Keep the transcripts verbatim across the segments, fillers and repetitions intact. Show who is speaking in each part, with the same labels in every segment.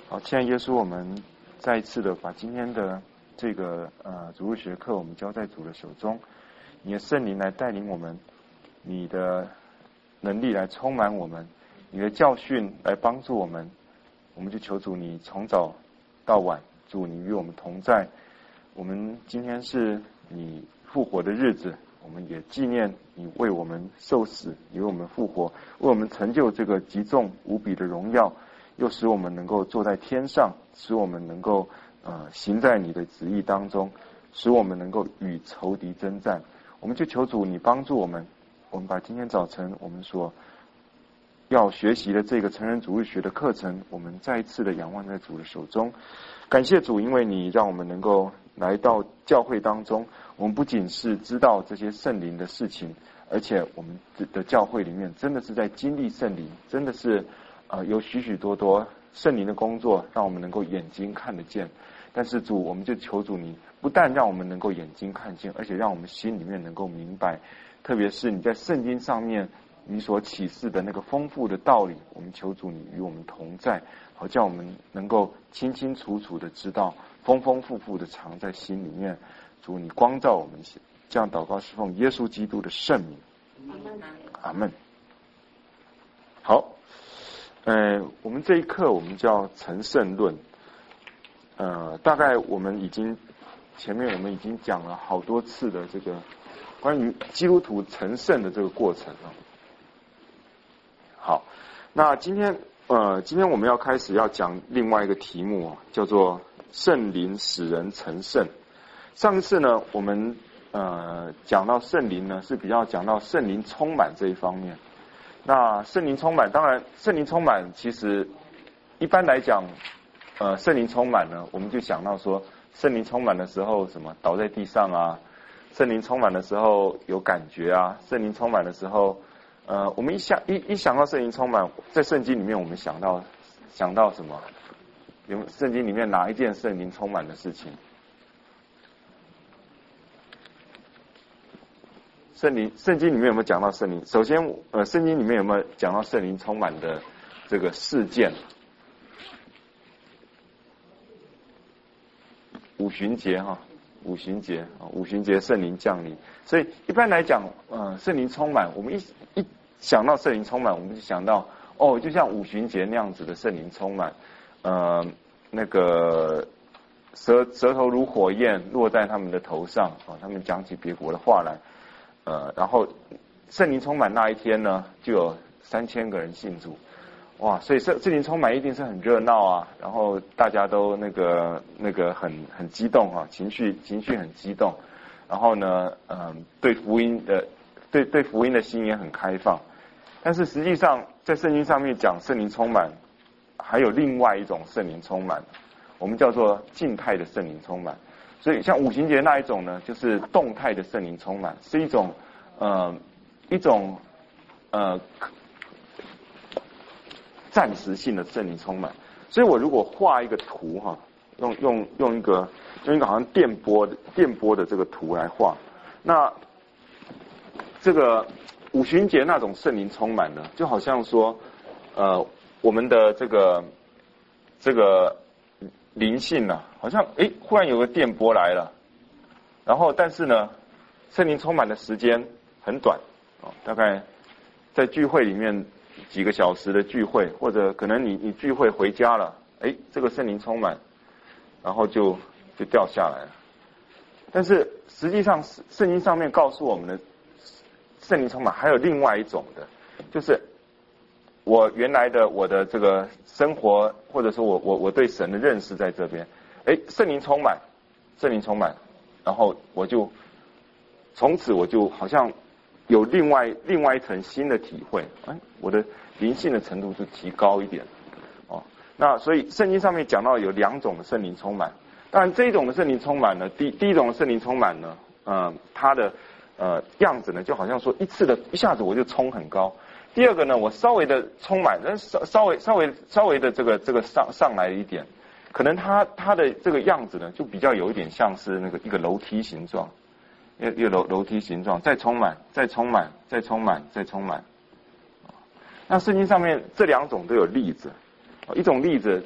Speaker 1: 好，亲爱的耶稣，我们再一次的把今天的这个呃主日学课，我们交在主的手中。你的圣灵来带领我们，你的能力来充满我们，你的教训来帮助我们。我们就求主你从早到晚，主你与我们同在。我们今天是你复活的日子，我们也纪念你为我们受死，你为我们复活，为我们成就这个极重无比的荣耀，又使我们能够坐在天上，使我们能够呃行在你的旨意当中，使我们能够与仇敌征战。我们就求主你帮助我们，我们把今天早晨我们所要学习的这个成人主日学的课程，我们再一次的仰望在主的手中。感谢主，因为你让我们能够来到教会当中，我们不仅是知道这些圣灵的事情，而且我们的教会里面真的是在经历圣灵，真的是呃有许许多多圣灵的工作，让我们能够眼睛看得见。但是主，我们就求主你不但让我们能够眼睛看见，而且让我们心里面能够明白，特别是你在圣经上面你所启示的那个丰富的道理，我们求主你与我们同在，好叫我们能够清清楚楚的知道，丰丰富富的藏在心里面。主你光照我们，这样祷告是奉耶稣基督的圣名，阿们。好，呃，我们这一课我们叫成圣论。呃，大概我们已经前面我们已经讲了好多次的这个关于基督徒成圣的这个过程了。好，那今天呃，今天我们要开始要讲另外一个题目，叫做圣灵使人成圣。上一次呢，我们呃讲到圣灵呢，是比较讲到圣灵充满这一方面。那圣灵充满，当然圣灵充满其实一般来讲，呃，圣灵充满呢，我们就想到说，圣灵充满的时候，什么倒在地上啊，圣灵充满的时候有感觉啊，圣灵充满的时候，呃，我们一想一一想到圣灵充满，在圣经里面我们想到想到什么？有圣经里面哪一件圣灵充满的事情？圣灵圣经里面有没有讲到圣灵？首先，呃，圣经里面有没有讲到圣灵充满的这个事件？五旬节哈，五旬节啊，五旬节圣灵降临。所以一般来讲，呃，圣灵充满，我们一一想到圣灵充满，我们就想到哦，就像五旬节那样子的圣灵充满，呃，那个舌舌头如火焰落在他们的头上啊，他们讲起别国的话来，呃，然后圣灵充满那一天呢，就有三千个人信主。哇，所以圣圣灵充满一定是很热闹啊，然后大家都那个那个很很激动啊，情绪情绪很激动，然后呢，嗯，对福音的对对福音的心也很开放。但是实际上在圣经上面讲圣灵充满，还有另外一种圣灵充满，我们叫做静态的圣灵充满。所以像五旬节那一种呢，就是动态的圣灵充满，是一种呃一种呃。暂时性的圣灵充满。所以我如果画一个图哈，用用用一个用一个好像电波的电波的这个图来画，那这个五旬节那种圣灵充满呢，就好像说呃我们的这个这个灵性呢、啊，好像诶忽然有个电波来了，然后但是呢圣灵充满的时间很短哦，大概在聚会里面几个小时的聚会，或者可能你你聚会回家了，哎，这个圣灵充满，然后就就掉下来了。但是实际上圣经上面告诉我们的圣灵充满还有另外一种的，就是我原来的我的这个生活，或者说我我我对神的认识在这边，哎，圣灵充满，圣灵充满，然后我就从此我就好像有另外另外一层新的体会，哎，我的灵性的程度就提高一点，哦，那所以圣经上面讲到有两种的圣灵充满，当然这一种的圣灵充满呢，第第一种的圣灵充满呢，呃，它的呃样子呢，就好像说一次的一下子我就冲很高。第二个呢，我稍微的充满，但稍稍微稍微稍微的这个这个上上来一点，可能它它的这个样子呢，就比较有一点像是那个一个楼梯形状。一个楼楼梯形状，再充满，再充满，再充满，再充满。那圣经上面这两种都有例子，一种例子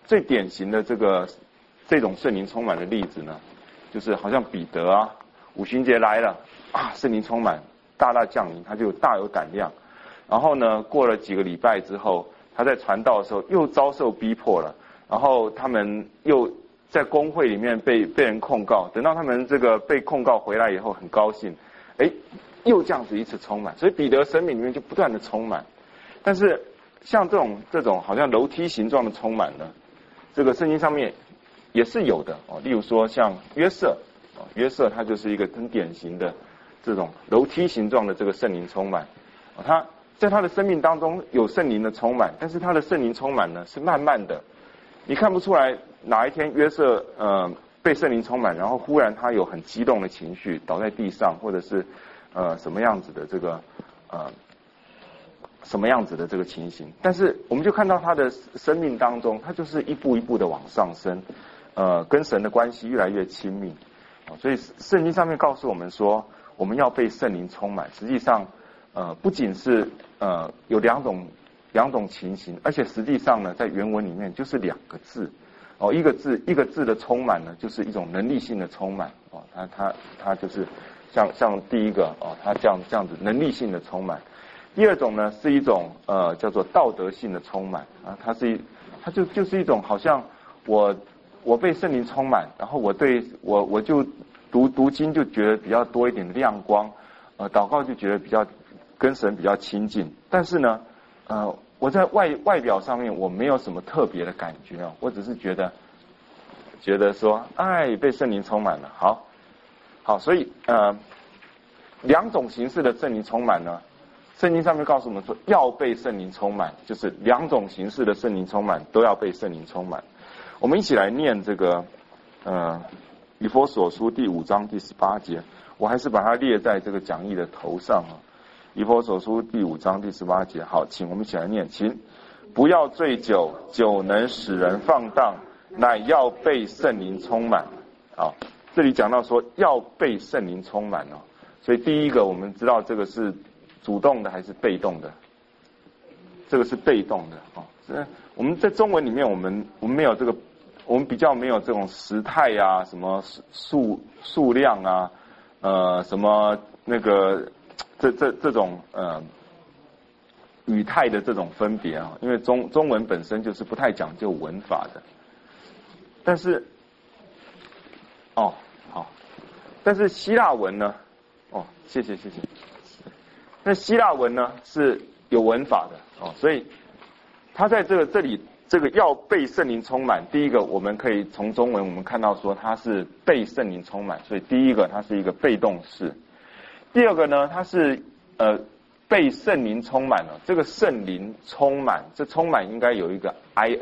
Speaker 1: 最典型的这个这种圣灵充满的例子呢，就是好像彼得啊，五旬节来了啊，圣灵充满，大大降临，他就大有胆量。然后呢，过了几个礼拜之后，他在传道的时候又遭受逼迫了，然后他们又在公会里面被被人控告，等到他们这个被控告回来以后，很高兴，哎，又这样子一次充满，所以彼得生命里面就不断的充满。但是像这种这种好像楼梯形状的充满呢，这个圣经上面也是有的哦。例如说像约瑟，哦，约瑟他就是一个很典型的这种楼梯形状的这个圣灵充满，哦，他在他的生命当中有圣灵的充满，但是他的圣灵充满呢是慢慢的，你看不出来哪一天约瑟呃被圣灵充满，然后忽然他有很激动的情绪倒在地上，或者是呃什么样子的这个呃什么样子的这个情形，但是我们就看到他的生命当中，他就是一步一步的往上升，呃跟神的关系越来越亲密，所以圣经上面告诉我们说，我们要被圣灵充满，实际上呃不仅是呃有两种两种情形，而且实际上呢，在原文里面就是两个字哦，一个字一个字的充满呢，就是一种能力性的充满哦，它它它就是像像第一个哦，它这样这样子能力性的充满。第二种呢是一种呃叫做道德性的充满啊，它是一它就就是一种好像我我被圣灵充满，然后我对我我就读读经就觉得比较多一点亮光，呃祷告就觉得比较跟神比较亲近，但是呢呃我在外外表上面我没有什么特别的感觉啊，我只是觉得觉得说哎被圣灵充满了，好好，所以呃两种形式的圣灵充满呢，圣经上面告诉我们说要被圣灵充满，就是两种形式的圣灵充满都要被圣灵充满。我们一起来念这个呃以弗所书第五章第十八节，我还是把它列在这个讲义的头上啊。以弗所书第五章第十八节，好，请我们一起来念，请不要醉酒，酒能使人放荡，乃要被圣灵充满。好，这里讲到说要被圣灵充满哦，所以第一个我们知道这个是主动的还是被动的？这个是被动的哦。我们在中文里面，我们我们没有这个，我们比较没有这种时态啊，什么数数量啊，呃，什么那个这这这种呃语态的这种分别啊，因为中中文本身就是不太讲究文法的。但是，哦好，但是希腊文呢？哦，谢谢谢谢。那希腊文呢是有文法的哦，所以它在这个这里这个要被圣灵充满，第一个我们可以从中文我们看到说它是被圣灵充满，所以第一个它是一个被动式。第二个呢，它是呃被圣灵充满了，这个圣灵充满，这充满应该有一个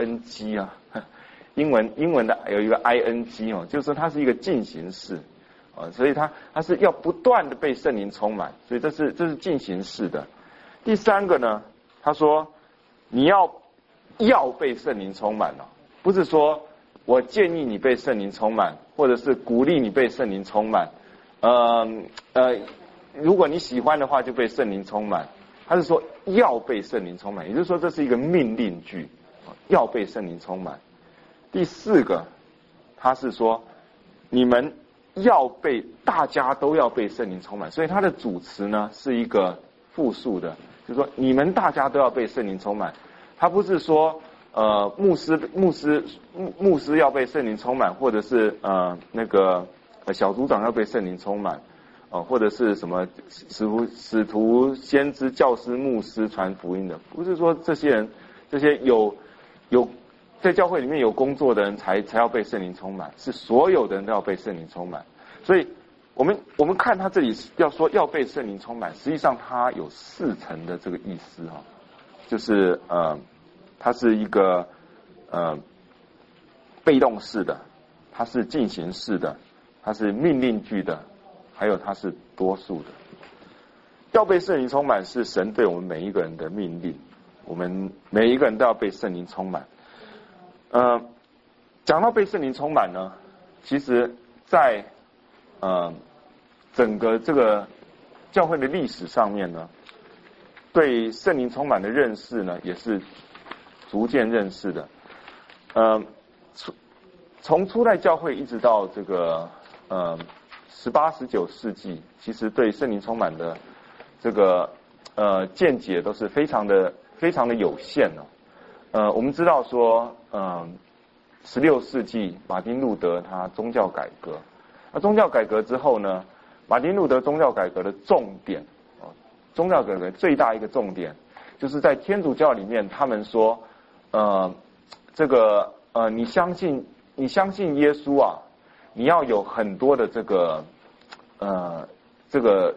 Speaker 1: ing 啊，英文英文的有一个 ing 哦，就是说它是一个进行式。啊，所以它它是要不断的被圣灵充满，所以这是这是进行式的。第三个呢，他说你要要被圣灵充满了，不是说我建议你被圣灵充满，或者是鼓励你被圣灵充满，呃呃，如果你喜欢的话就被圣灵充满，他是说要被圣灵充满，也就是说这是一个命令句，要被圣灵充满。第四个，他是说你们要被大家都要被圣灵充满，所以它的主词呢是一个复数的，就是说你们大家都要被圣灵充满。它不是说呃牧师牧师牧牧师要被圣灵充满，或者是呃那个小组长要被圣灵充满，呃或者是什么使徒使徒先知教师牧师传福音的，不是说这些人这些有有。在教会里面有工作的人才才要被圣灵充满，是所有的人都要被圣灵充满。所以我们我们看他这里要说要被圣灵充满，实际上它有四层的这个意思哈，就是呃它是一个呃被动式的，它是进行式的，它是命令句的，还有它是多数的。要被圣灵充满是神对我们每一个人的命令，我们每一个人都要被圣灵充满。呃，讲到被圣灵充满呢，其实在呃整个这个教会的历史上面呢，对圣灵充满的认识呢，也是逐渐认识的。 呃，从从初代教会一直到这个呃十八、十九世纪，其实对圣灵充满的这个呃见解都是非常的非常的有限哦。呃，我们知道说，嗯，十六世纪马丁路德他宗教改革，那宗教改革之后呢，马丁路德宗教改革的重点，哦，宗教改革最大一个重点，就是在天主教里面，他们说，呃，这个呃，你相信你相信耶稣啊，你要有很多的这个呃这个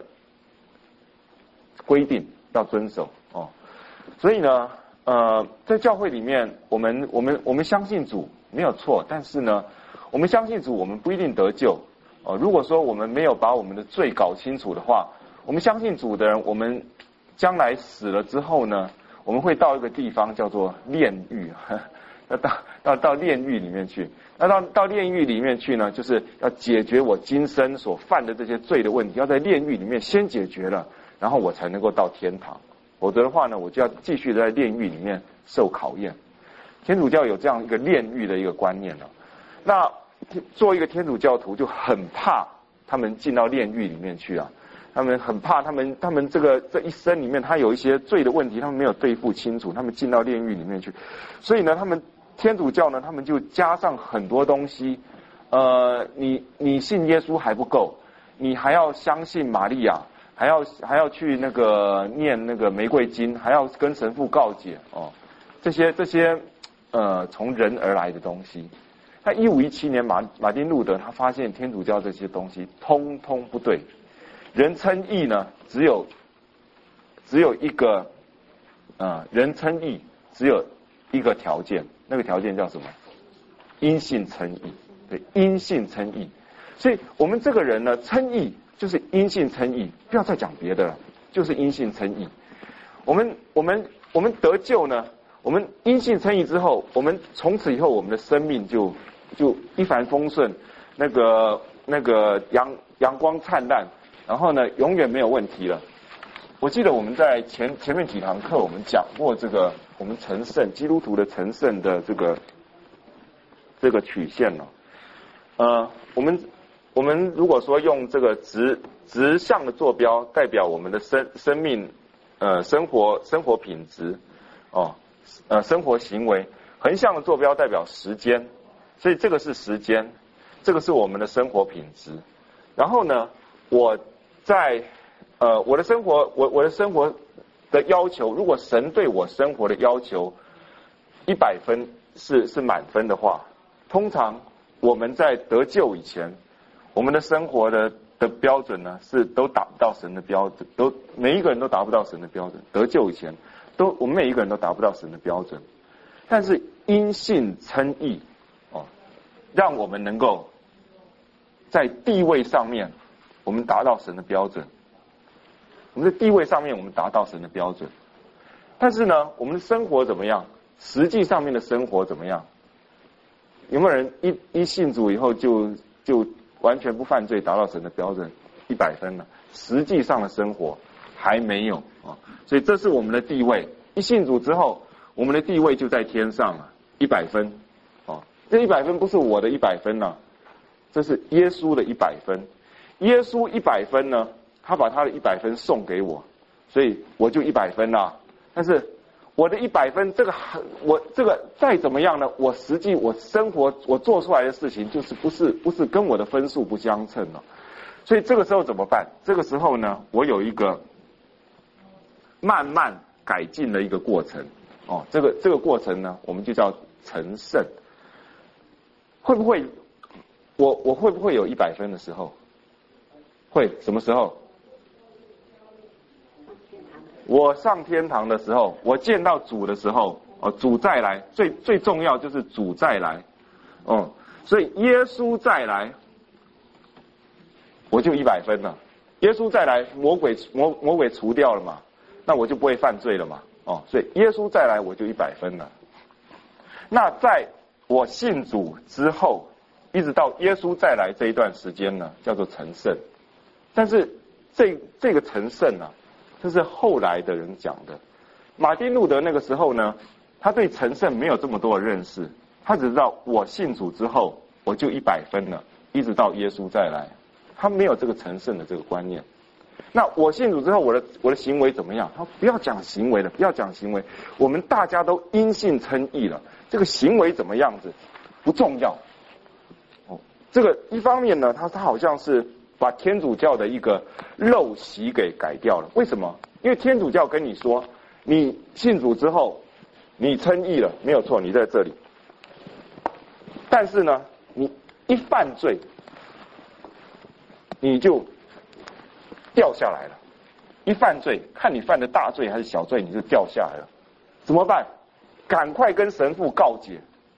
Speaker 1: 规定要遵守哦，所以呢。呃，在教会里面，我们我们我们相信主没有错，但是呢，我们相信主，我们不一定得救。哦、呃，如果说我们没有把我们的罪搞清楚的话，我们相信主的人，我们将来死了之后呢，我们会到一个地方叫做炼狱，要到到到炼狱里面去。那到到炼狱里面去呢，就是要解决我今生所犯的这些罪的问题，要在炼狱里面先解决了，然后我才能够到天堂。否则的话呢，我就要继续在炼狱里面受考验。天主教有这样一个炼狱的一个观念了。那做一个天主教徒就很怕他们进到炼狱里面去啊，他们很怕他们他们这个这一生里面他有一些罪的问题，他们没有对付清楚，他们进到炼狱里面去。所以呢，他们天主教呢，他们就加上很多东西。呃，你你信耶稣还不够，你还要相信玛利亚。还要还要去那个念那个玫瑰经，还要跟神父告解哦，这些这些呃从人而来的东西。那一五一七年马马丁路德他发现天主教这些东西通通不对，人称义呢只有只有一个呃人称义只有一个条件，那个条件叫什么？因信称义，对，因信称义。所以我们这个人呢称义。就是因信称义，不要再讲别的了，就是因信称义。我们我们我们得救呢，我们因信称义之后，我们从此以后我们的生命就就一帆风顺，那个那个阳阳光灿烂，然后呢永远没有问题了。我记得我们在前前面几堂课我们讲过这个我们成圣基督徒的成圣的这个这个曲线了，呃，我们。我们如果说用这个直直向的坐标代表我们的生生命，呃，生活生活品质，哦，呃，生活行为，横向的坐标代表时间，所以这个是时间，这个是我们的生活品质。然后呢，我在呃我的生活，我我的生活的要求，如果神对我生活的要求一百分是是满分的话，通常我们在得救以前。我们的生活的的标准呢，是都达不到神的标准，都每一个人都达不到神的标准。得救以前，都我们每一个人都达不到神的标准。但是因信称义，哦，让我们能够在地位上面，我们达到神的标准。我们的地位上面，我们达到神的标准。但是呢，我们的生活怎么样？实际上面的生活怎么样？有没有人一一信主以后就就完全不犯罪，达到神的标准一百分了？实际上的生活还没有啊，所以这是我们的地位。一信主之后，我们的地位就在天上了，一百分啊。这一百分不是我的一百分呢，这是耶稣的一百分。耶稣一百分呢，他把他的一百分送给我，所以我就一百分啦。但是我的一百分，这个我这个再怎么样呢？我实际我生活我做出来的事情，就是不是不是跟我的分数不相称了。所以这个时候怎么办？这个时候呢，我有一个慢慢改进的一个过程哦。这个这个过程呢，我们就叫成圣。会不会我我会不会有一百分的时候？会，什么时候？我上天堂的时候，我见到主的时候，哦，主再来，最最重要就是主再来，哦，所以耶稣再来，我就一百分了。耶稣再来，魔鬼魔魔鬼除掉了嘛，那我就不会犯罪了嘛，哦，所以耶稣再来，我就一百分了。那在我信主之后，一直到耶稣再来这一段时间呢，叫做成圣。但是这这个成圣啊，这是后来的人讲的。马丁路德那个时候呢，他对成圣没有这么多的认识， 他只知道我信主之后我就一百分了，一直到耶稣再来，他没有这个成圣的这个观念。那我信主之后，我的我的行为怎么样？他不要讲行为了，不要讲行为，我们大家都因信称义了，这个行为怎么样子不重要。哦，这个一方面呢，他他好像是把天主教的一个陋习给改掉了。为什么？因为天主教跟你说，你信主之后，你称义了，没有错，你在这里。但是呢，你一犯罪，你就掉下来了。一犯罪，看你犯的大罪还是小罪，你就掉下来了。怎么办？赶快跟神父告解，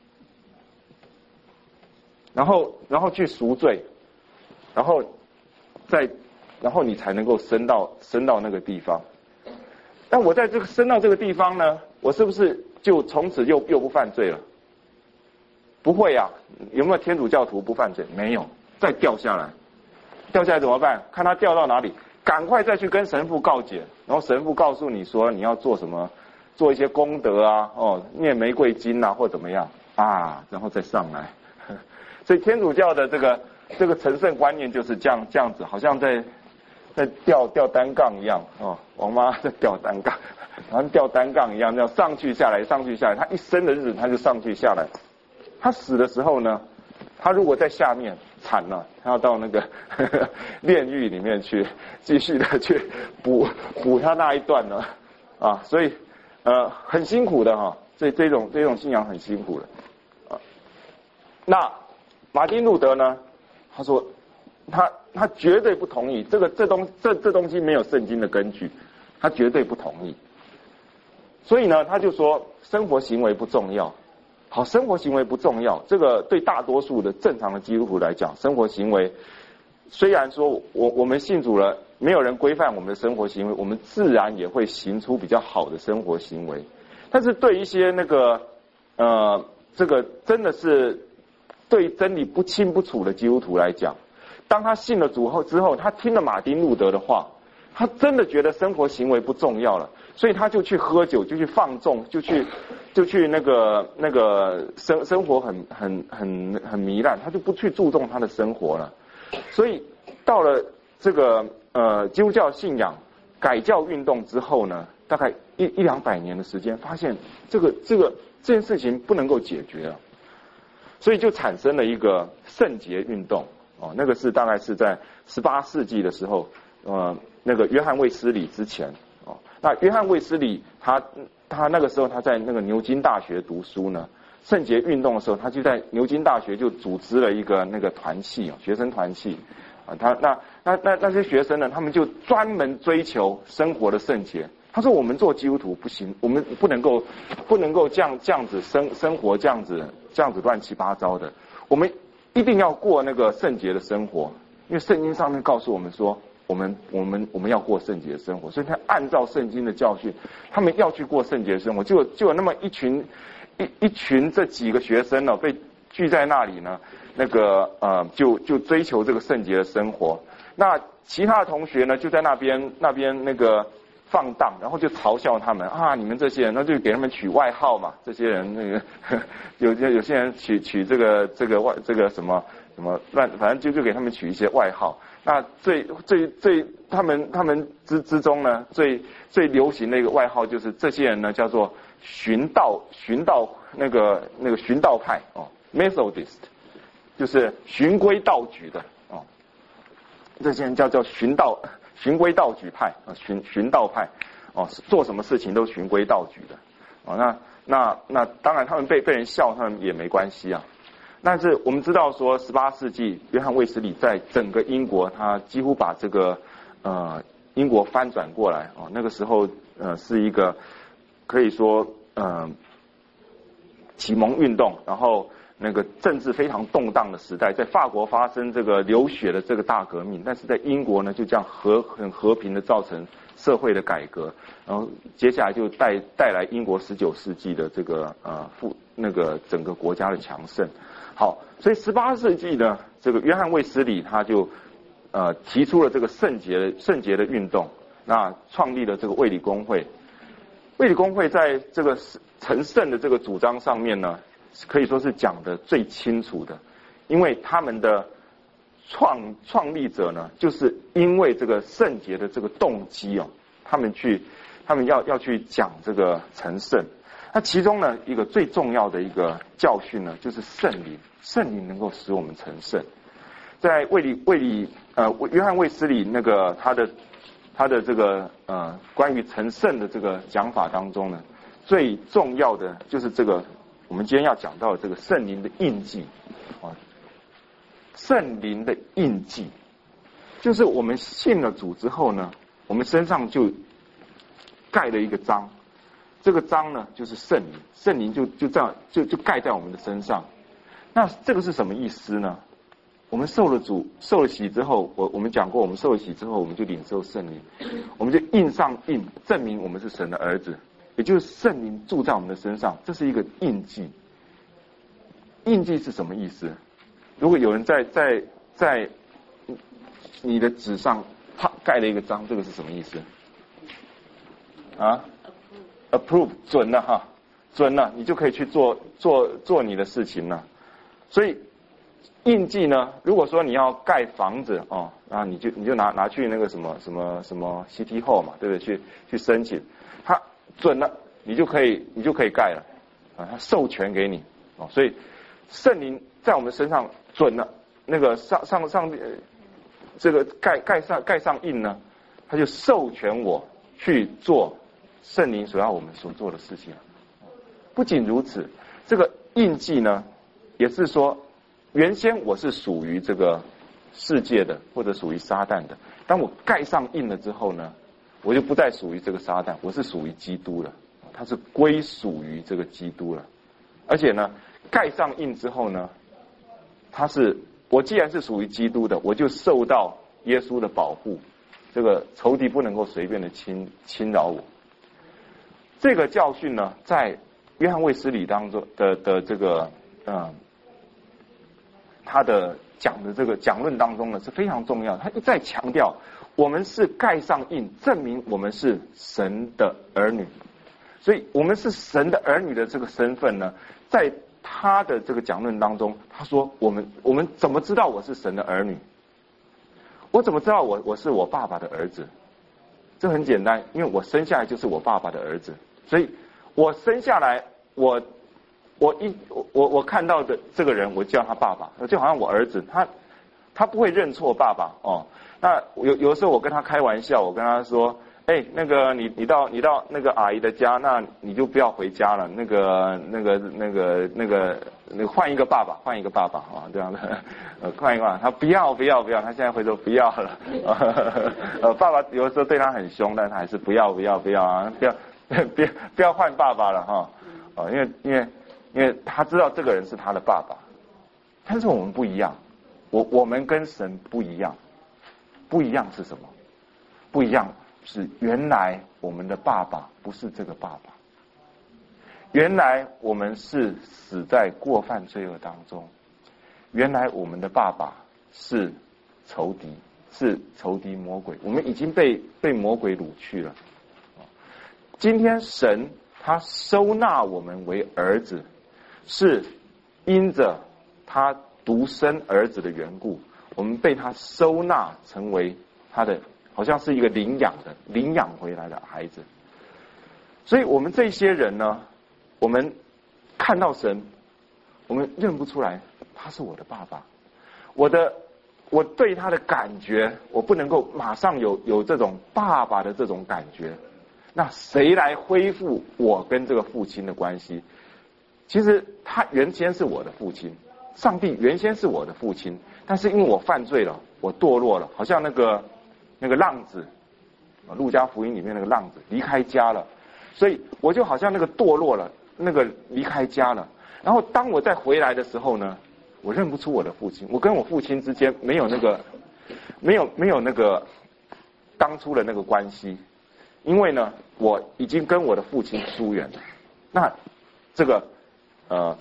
Speaker 1: 然后然后去赎罪，然后再然后你才能够升到升到那个地方。但我在这个升到这个地方呢，我是不是就从此又又不犯罪了？不会啊，有没有天主教徒不犯罪？没有，再掉下来，掉下来怎么办？看他掉到哪里，赶快再去跟神父告解，然后神父告诉你说你要做什么，做一些功德啊，哦，念玫瑰经啊，或怎么样啊，然后再上来。所以天主教的这个这个成圣观念就是这样这样子，好像在在吊吊单杠一样哦，王妈在吊单杠，好像吊单杠一样，这样上去下来，上去下来，他一生的日子他就上去下来。他死的时候呢，他如果在下面惨了，他要到那个呵呵炼狱里面去继续的去补补他那一段呢啊，所以呃很辛苦的哈，这这种这种信仰很辛苦的啊。那马丁路德呢，他说他他绝对不同意这个这东这这东西没有圣经的根据，他绝对不同意。所以呢，他就说生活行为不重要。好，生活行为不重要，这个对大多数的正常的基督徒来讲，生活行为虽然说我我们信主了，没有人规范我们的生活行为，我们自然也会行出比较好的生活行为。但是对一些那个呃这个真的是对真理不清不楚的基督徒来讲，当他信了主后之后，他听了马丁路德的话，他真的觉得生活行为不重要了，所以他就去喝酒，就去放纵，就去就去那个那个生生活很很很很糜烂，他就不去注重他的生活了。所以到了这个呃基督教信仰改教运动之后呢，大概一一两百年的时间，发现这个这个这件事情不能够解决了，所以就产生了一个圣洁运动哦，那个是大概是在十八世纪的时候，呃，那个约翰卫斯理之前哦，那约翰卫斯理他他那个时候他在那个牛津大学读书呢，圣洁运动的时候，他就在牛津大学就组织了一个那个团契哦，学生团契啊，他那那那那些学生呢，他们就专门追求生活的圣洁。他说我们做基督徒不行，我们不能够不能够这样这样子生生活这样子这样子乱七八糟的，我们一定要过那个圣洁的生活，因为圣经上面告诉我们说，我们我们我们要过圣洁的生活，所以他按照圣经的教训，他们要去过圣洁的生活，就就有那么一群一一群这几个学生呢，被聚在那里呢，那个呃就就追求这个圣洁的生活，那其他的同学呢就在那边那边那个放荡，然后就嘲笑他们啊，你们这些人，那就给他们取外号嘛。这些人那个有有些人取取这个这个外这个什么什么乱，反正就就给他们取一些外号。那最最最他们他们之之中呢，最最流行的一个外号就是这些人呢叫做寻道寻道那个那个寻道派哦 ，Methodist， 就是循规蹈矩的哦，这些人叫叫寻道。循规蹈矩派啊，循循道派哦，做什么事情都循规蹈矩的哦。那那那当然，他们被被人笑，他们也没关系啊。但是我们知道说，十八世纪约翰卫斯理在整个英国，他几乎把这个呃英国翻转过来哦。那个时候呃是一个可以说呃启蒙运动，然后那个政治非常动荡的时代，在法国发生这个流血的这个大革命，但是在英国呢就这样和很和平的造成社会的改革，然后接下来就带带来英国十九世纪的这个呃复那个整个国家的强盛。好，所以十八世纪呢，这个约翰卫斯理他就呃提出了这个圣洁的圣洁的运动，那创立了这个卫理公会。卫理公会在这个成圣的这个主张上面呢， 可以说是讲的最清楚的，因为他们的创创立者呢，就是因为这个圣洁的这个动机哦，他们去他们要要去讲这个成圣。那其中呢，一个最重要的一个教训呢，就是圣灵，圣灵能够使我们成圣。在卫理卫理呃约翰卫斯理那个他的他的这个呃关于成圣的这个讲法当中呢，最重要的就是这个我们今天要讲到的这个圣灵的印记啊，圣灵的印记，就是我们信了主之后呢，我们身上就盖了一个章，这个章呢就是圣灵，圣灵就就这样就就盖在我们的身上。那这个是什么意思呢？我们受了主受了洗之后，我我们讲过，我们受了洗之后，我们就领受圣灵，我们就印上印，证明我们是神的儿子，也就是圣灵住在我们的身上，这是一个印记。印记是什么意思？如果有人在在在你的纸上啪盖了一个章，这个是什么意思？啊 ？Approve 准了哈，准了，你就可以去做做做你的事情了。所以印记呢，如果说你要盖房子哦，然后你就你就拿拿去那个什么什么什么 City Hall 嘛，对不对？去去申请，它准了，你就可以你就可以盖了啊，它授权给你哦。所以圣灵在我们身上准了，那个上上上这个盖盖上盖上印呢，他就授权我去做圣灵所要我们所做的事情。不仅如此，这个印记呢，也是说。原先我是属于这个世界的，或者属于撒旦的。当我盖上印了之后呢，我就不再属于这个撒旦，我是属于基督了。它是归属于这个基督了。而且呢，盖上印之后呢，它是我既然是属于基督的，我就受到耶稣的保护，这个仇敌不能够随便的侵侵扰我。这个教训呢，在约翰卫斯理当中的的这个嗯。他的讲的这个讲论当中呢是非常重要的，他一再强调我们是盖上印，证明我们是神的儿女。所以我们是神的儿女的这个身份呢，在他的这个讲论当中，他说我们我们怎么知道我是神的儿女？我怎么知道我我是我爸爸的儿子？这很简单，因为我生下来就是我爸爸的儿子，所以我生下来我。我一我我看到的这个人，我叫他爸爸，就好像我儿子，他他不会认错爸爸哦。那有有的时候我跟他开玩笑，我跟他说，哎，那个你你到你到那个阿姨的家，那你就不要回家了，那个那个那个那个那个换一个爸爸，换一个爸爸啊，这样的，呃，换一个爸爸，他不要不要不要，他现在会说不要了，呃，爸爸有的时候对他很凶，但他还是不要不要不要啊，不要不要不要换爸爸了哈，哦，因为因为。因为他知道这个人是他的爸爸，但是我们不一样，我我们跟神不一样，不一样是什么？不一样是原来我们的爸爸不是这个爸爸，原来我们是死在过犯罪恶当中，原来我们的爸爸是仇敌，是仇敌魔鬼，我们已经被被魔鬼掳去了。今天神他收纳我们为儿子。是因着他独生儿子的缘故，我们被他收纳成为他的，好像是一个领养的、领养回来的孩子。所以我们这些人呢，我们看到神，我们认不出来他是我的爸爸。我的我对他的感觉，我不能够马上有有这种爸爸的这种感觉。那谁来恢复我跟这个父亲的关系？其实他原先是我的父亲，上帝原先是我的父亲，但是因为我犯罪了，我堕落了，好像那个那个浪子，路加福音里面那个浪子离开家了，所以我就好像那个堕落了，那个离开家了。然后当我再回来的时候呢，我认不出我的父亲，我跟我父亲之间没有那个没有没有那个当初的那个关系，因为呢，我已经跟我的父亲疏远了。那这个。呃，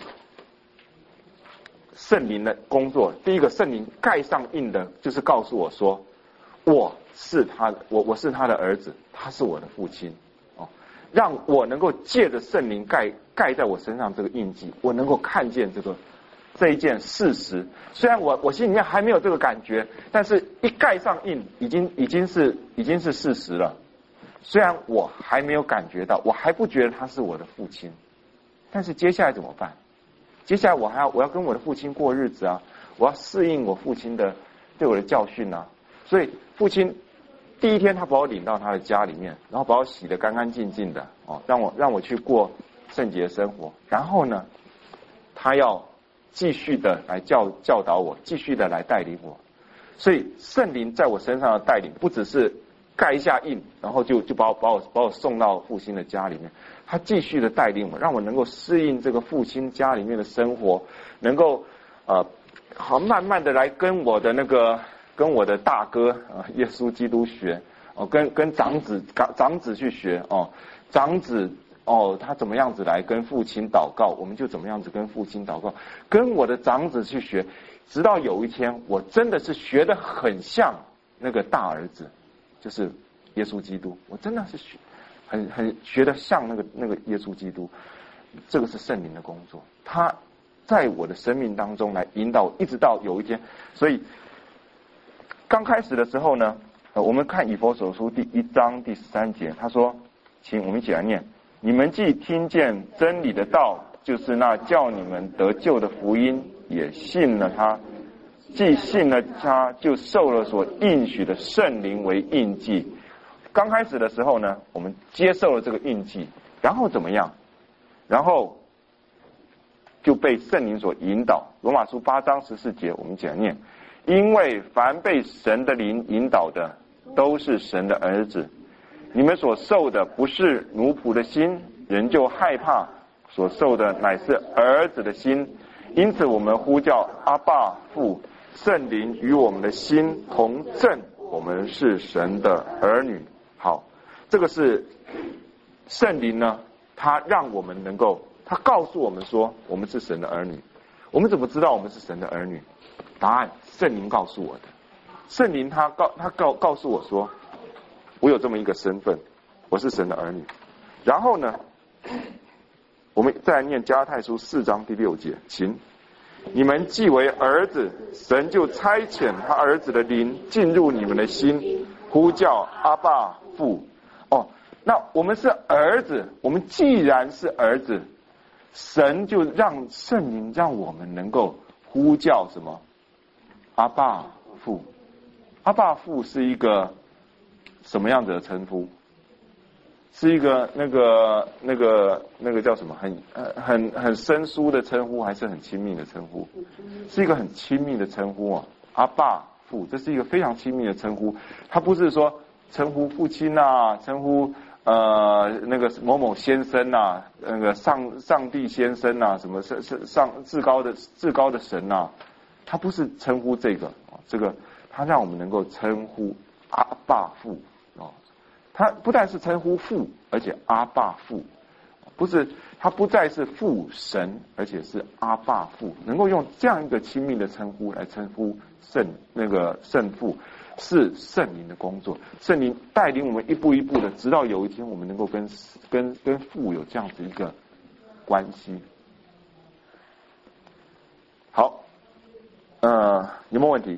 Speaker 1: 圣灵的工作，第一个圣灵盖上印的，就是告诉我说，我是他，我我是他的儿子，他是我的父亲。哦， 让我能够借着圣灵盖盖在我身上这个印记，我能够看见这个这一件事实。虽然我我心里面还没有这个感觉，但是一盖上印，已经已经是已经是事实了。虽然我还没有感觉到，我还不觉得他是我的父亲，但是接下来怎么办？接下来我还要我要跟我的父亲过日子啊，我要适应我父亲的对我的教训啊。所以父亲第一天他把我领到他的家里面，然后把我洗得干干净净的哦，让我让我去过圣洁生活。然后呢，他要继续的来教教导我，继续的来带领我。所以圣灵在我身上的带领，不只是盖一下印，然后就就把我把我把我送到父亲的家里面，他继续的带领我，让我能够适应这个父亲家里面的生活，能够呃好慢慢的来跟我的那个跟我的大哥啊、呃、耶稣基督学哦，跟跟长子长长子去学哦，长子哦他怎么样子来跟父亲祷告，我们就怎么样子跟父亲祷告，跟我的长子去学，直到有一天我真的是学得很像那个大儿子。就是耶稣基督，我真的是学很很学得像那个那个耶稣基督，这个是圣灵的工作，他在我的生命当中来引导，一直到有一天。所以刚开始的时候呢，呃、我们看以弗所书第一章第十三节，他说，请我们一起来念：你们既听见真理的道，就是那叫你们得救的福音，也信了他。既信了他，就受了所应许的圣灵为印记。刚开始的时候呢，我们接受了这个印记，然后怎么样？然后就被圣灵所引导。罗马书八章十四节，我们一起来念：因为凡被神的灵引导的，都是神的儿子。你们所受的不是奴仆的心，人就害怕；所受的乃是儿子的心。因此我们呼叫阿爸父。圣灵与我们的心同证，我们是神的儿女。好，这个是圣灵呢，他让我们能够，他告诉我们说我们是神的儿女。我们怎么知道我们是神的儿女？答案，圣灵告诉我的。圣灵他告他告告诉我说，我有这么一个身份，我是神的儿女。然后呢，我们再来念加拉太书四章第六节，请。你们既为儿子，神就差遣他儿子的灵进入你们的心，呼叫阿爸父。哦，那我们是儿子，我们既然是儿子，神就让圣灵让我们能够呼叫什么？阿爸父。阿爸父是一个什么样子的称呼？是一个那个那个那个叫什么？很呃很很生疏的称呼，还是很亲密的称呼？是一个很亲密的称呼啊！阿爸父，这是一个非常亲密的称呼。他不是说称呼父亲啊，称呼呃那个某某先生啊，那个上上帝先生啊，什么是是上至高的至高的神啊，他不是称呼这个，这个他让我们能够称呼阿爸父。他不但是称呼父，而且阿爸父，不是他不再是父神，而且是阿爸父，能够用这样一个亲密的称呼来称呼圣那个圣父，是圣灵的工作。圣灵带领我们一步一步的，直到有一天我们能够跟跟跟父有这样子一个关系。好，呃，有没有问题？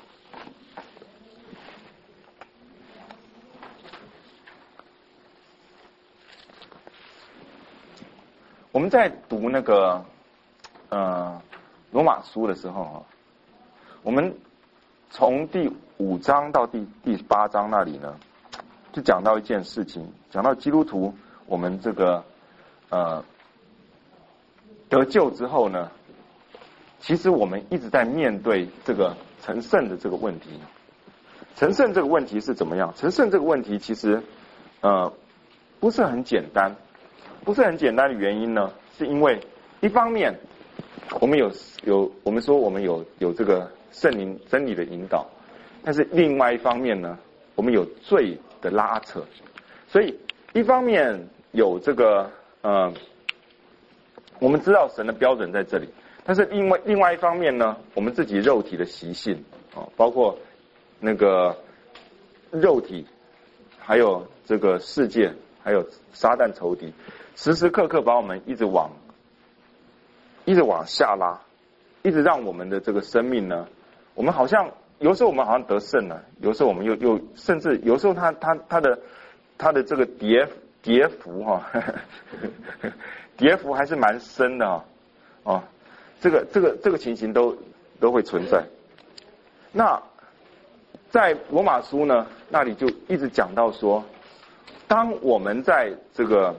Speaker 1: 我们在读那个呃罗马书的时候啊，我们从第五章到第第八章那里呢，就讲到一件事情，讲到基督徒我们这个呃得救之后呢，其实我们一直在面对这个成圣的这个问题。成圣这个问题是怎么样？成圣这个问题其实呃不是很简单。不是很简单的原因呢，是因为一方面我们有有我们说我们有有这个圣灵真理的引导，但是另外一方面呢，我们有罪的拉扯，所以一方面有这个呃，我们知道神的标准在这里，但是另外另外一方面呢，我们自己肉体的习性啊，包括那个肉体，还有这个世界。 还有撒旦仇敌，时时刻刻把我们一直往一直往下拉，一直让我们的这个生命呢，我们好像有时候我们好像得胜了，有时候我们又又甚至有时候他他他的他的这个跌跌幅哈，跌幅还是蛮深的啊，哦，这个这个这个情形都都会存在。那在罗马书呢那里就一直讲到说，当我们在这个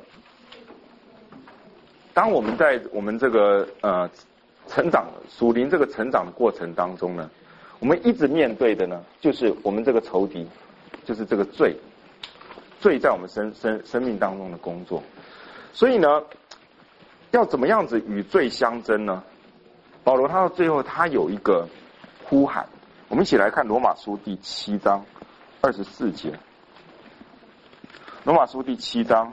Speaker 1: 当我们在我们这个呃成长属灵这个成长的过程当中呢，我们一直面对的呢，就是我们这个仇敌，就是这个罪，罪在我们生生生命当中的工作。所以呢，要怎么样子与罪相争呢？保罗他到最后他有一个呼喊，我们一起来看罗马书第七章二十四节。罗马书第七章，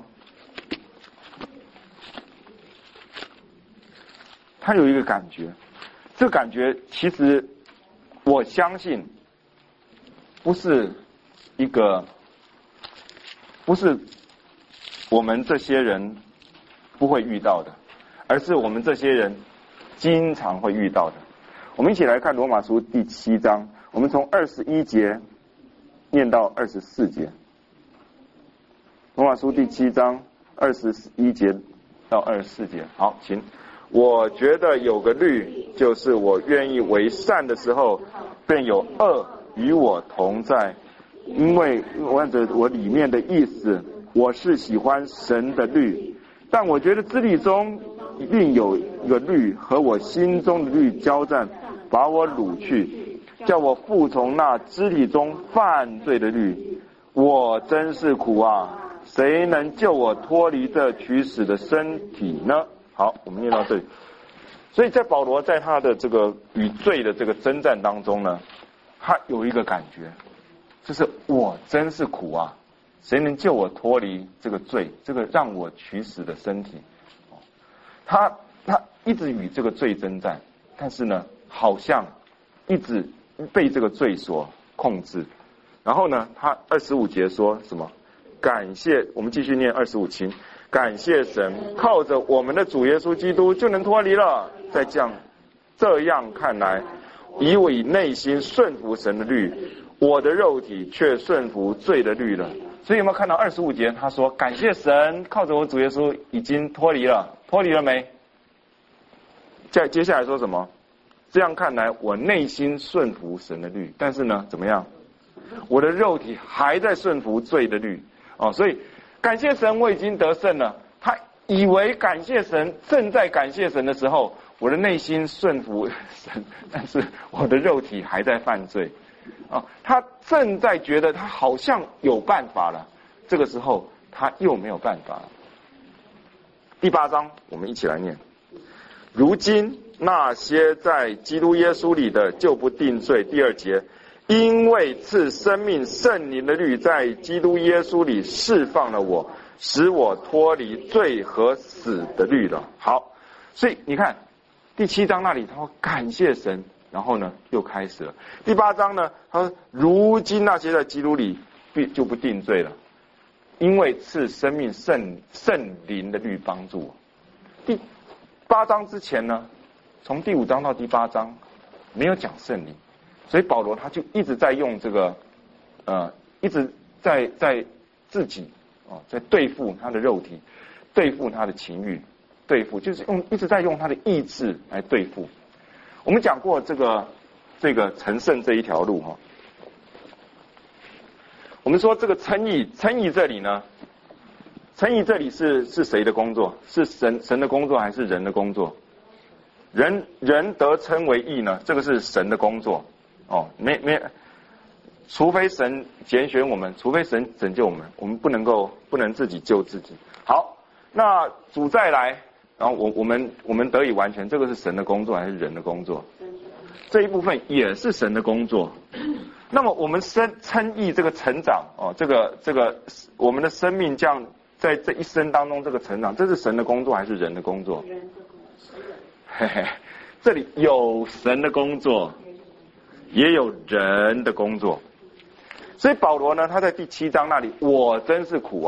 Speaker 1: 他有一个感觉，这个感觉其实我相信不是一个不是我们这些人不会遇到的，而是我们这些人经常会遇到的。我们一起来看罗马书第七章，我们从二十一节念到二十四节。罗马书第七章二十一节到二十四节。好，请。我觉得有个律，就是我愿意为善的时候，便有恶与我同在。因为按照我里面的意思，我是喜欢神的律，但我觉得肢体中另有一个律和我心中的律交战，把我掳去，叫我服从那肢体中犯罪的律。我真是苦啊！谁能救我脱离这取死的身体呢？好，我们念到这里。所以在保罗在他的这个与罪的这个征战当中呢，他有一个感觉，就是我真是苦啊！谁能救我脱离这个罪，这个让我取死的身体？他他一直与这个罪征战，但是呢，好像一直被这个罪所控制。然后呢，他二十五节说什么？感谢，我们继续念二十五节。感谢神，靠着我们的主耶稣基督就能脱离了。再这样这样看来，以我以内心顺服神的律，我的肉体却顺服罪的律了。所以有没有看到二十五节？他说感谢神，靠着我主耶稣已经脱离了，脱离了没？再接下来说什么？这样看来，我内心顺服神的律，但是呢，怎么样？我的肉体还在顺服罪的律。哦，所以感谢神，我已经得胜了。他以为感谢神，正在感谢神的时候，我的内心顺服神，但是我的肉体还在犯罪。啊，他正在觉得他好像有办法了，这个时候他又没有办法了。第八章，我们一起来念。如今那些在基督耶稣里的，就不定罪。第二节。因为赐生命圣灵的律在基督耶稣里释放了我，使我脱离罪和死的律了。好，所以你看第七章那里他说感谢神，然后呢又开始了。第八章呢他说如今那些在基督里必就不定罪了，因为赐生命圣圣灵的律帮助我。第八章之前呢，从第五章到第八章没有讲圣灵，所以保罗他就一直在用这个，呃，一直在在自己啊、哦，在对付他的肉体，对付他的情欲，对付就是用一直在用他的意志来对付。我们讲过这个这个成圣这一条路哈、哦，我们说这个称义，称义这里呢，称义这里是是谁的工作？是神神的工作还是人的工作？人人得称为义呢？这个是神的工作。哦，没没，除非神拣选我们，除非神拯救我们，我们不能够不能自己救自己。好，那主再来，然后我我们我们得以完全，这个是神的工作还是人的工作？这一部分也是神的工作。那么我们生称义这个成长哦，这个这个我们的生命这样在这一生当中这个成长，这是神的工作还是人的工作？人的工作。嘿嘿，这里有神的工作。也有人的工作，所以保罗呢，他在第七章那里，我真是苦啊！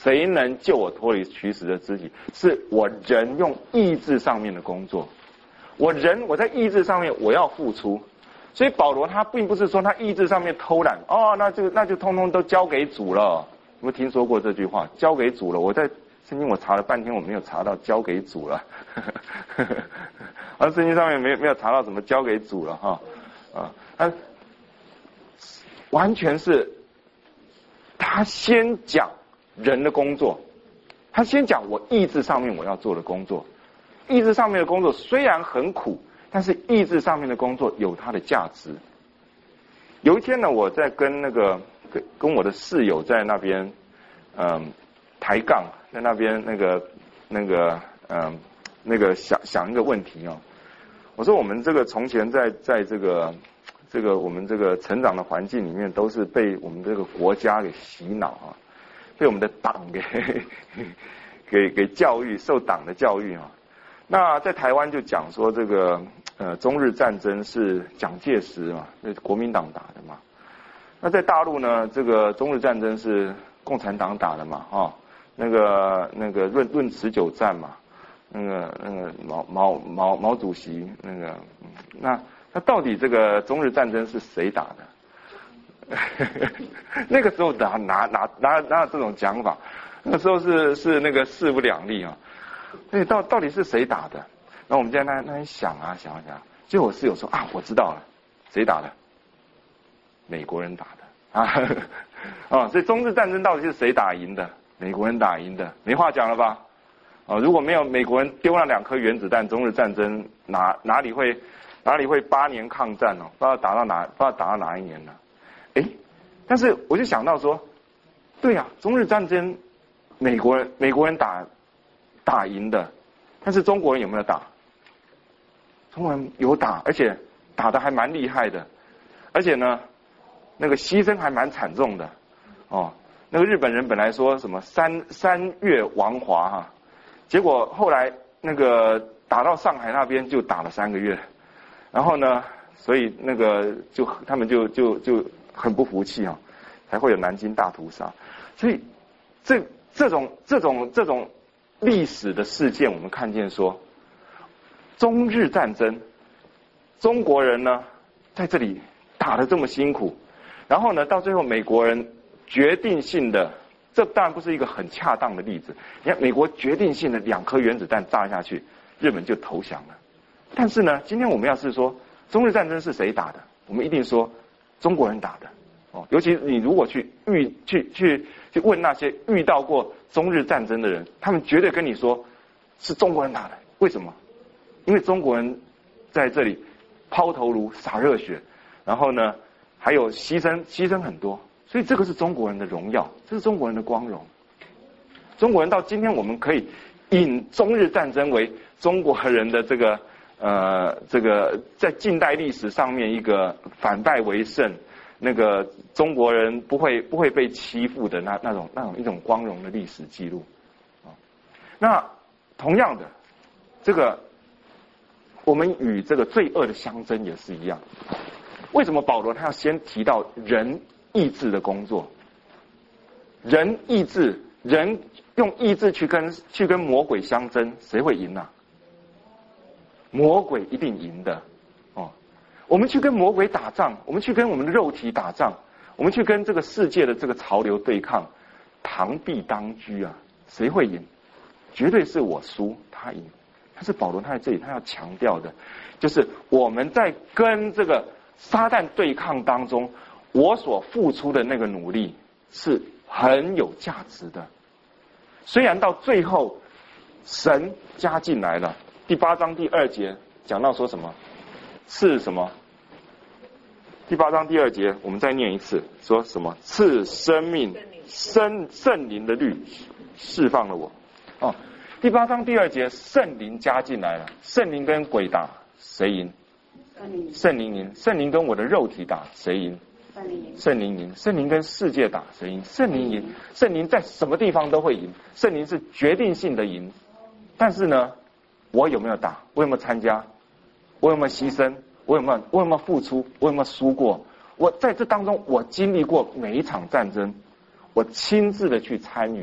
Speaker 1: 谁能救我脱离取死的肢体？是我人用意志上面的工作，我人我在意志上面我要付出。所以保罗他并不是说他意志上面偷懒，哦，那就那就通通都交给主了。有没有听说过这句话？交给主了。我在圣经我查了半天，我没有查到交给主了。而圣经上面没没有查到什么交给主了哈啊，他完全是他先讲人的工作，他先讲我意志上面我要做的工作。意志上面的工作虽然很苦，但是意志上面的工作有它的价值。有一天呢，我在跟那个跟跟我的室友在那边嗯抬杠，在那边那个那个嗯那个想想一个问题哦。我说我们这个从前在在这个这个我们这个成长的环境里面，都是被我们这个国家给洗脑啊，被我们的党给给给教育，受党的教育啊。那在台湾就讲说这个呃中日战争是蒋介石嘛，那国民党打的嘛。那在大陆呢，这个中日战争是共产党打的嘛，哦，那个那个论论持久战嘛，那个那个毛毛毛毛主席那个，那那到底这个中日战争是谁打的？那个时候哪哪哪哪哪有这种讲法？那时候是是那个势不两立啊。所以到到底是谁打的？那我们在那那里想啊想啊想，结果我室友说啊，我知道了，谁打的？美国人打的啊！哦，所以中日战争到底是谁打赢的？美国人打赢的，没话讲了吧？哦，如果没有美国人丢那两颗原子弹，中日战争哪哪里会哪里会八年抗战哦？不知道打到哪，不知道打到哪一年了。哎，但是我就想到说，对呀、啊，中日战争美国人美国人打打赢的，但是中国人有没有打？中国人有打，而且打得还蛮厉害的，而且呢，那个牺牲还蛮惨重的哦。那个日本人本来说什么三三月亡华哈、啊，结果后来那个打到上海那边就打了三个月，然后呢，所以那个就他们就就就很不服气啊，才会有南京大屠杀。所以这这种这种这种历史的事件，我们看见说，中日战争，中国人呢在这里打得这么辛苦，然后呢，到最后美国人决定性的，这当然不是一个很恰当的例子。你看，美国决定性的两颗原子弹炸下去，日本就投降了。但是呢，今天我们要是说中日战争是谁打的，我们一定说中国人打的。哦，尤其你如果去遇去去去问那些遇到过中日战争的人，他们绝对跟你说是中国人打的。为什么？因为中国人在这里抛头颅、洒热血，然后呢，还有牺牲牺牲很多。所以这个是中国人的荣耀，这是中国人的光荣。中国人到今天，我们可以引中日战争为中国人的这个呃这个在近代历史上面一个反败为胜，那个中国人不会不会被欺负的那那种那种一种光荣的历史记录啊。那同样的，这个我们与这个罪恶的相争也是一样。为什么保罗他要先提到人意志的工作？人意志，人用意志去跟去跟魔鬼相争，谁会赢啊？魔鬼一定赢的哦。我们去跟魔鬼打仗，我们去跟我们的肉体打仗，我们去跟这个世界的这个潮流对抗，螳臂当车啊，谁会赢？绝对是我输，他赢。但是保罗他在这里，他要强调的，就是我们在跟这个撒旦对抗当中，我所付出的那个努力是很有价值的。虽然到最后神加进来了，第八章第二节讲到说什么？赐什么？第八章第二节我们再念一次，说什么？赐生命生圣灵的律释放了我。哦，第八章第二节圣灵加进来了，圣灵跟鬼打谁赢？圣灵赢。圣灵跟我的肉体打谁赢？圣灵赢。圣灵跟世界打谁赢？圣灵赢。圣灵在什么地方都会赢，圣灵是决定性的赢。但是呢，我有没有打？我有没有参加？我有没有牺牲？我有没有我有没有付出？我有没有输过？我在这当中，我经历过每一场战争，我亲自的去参与。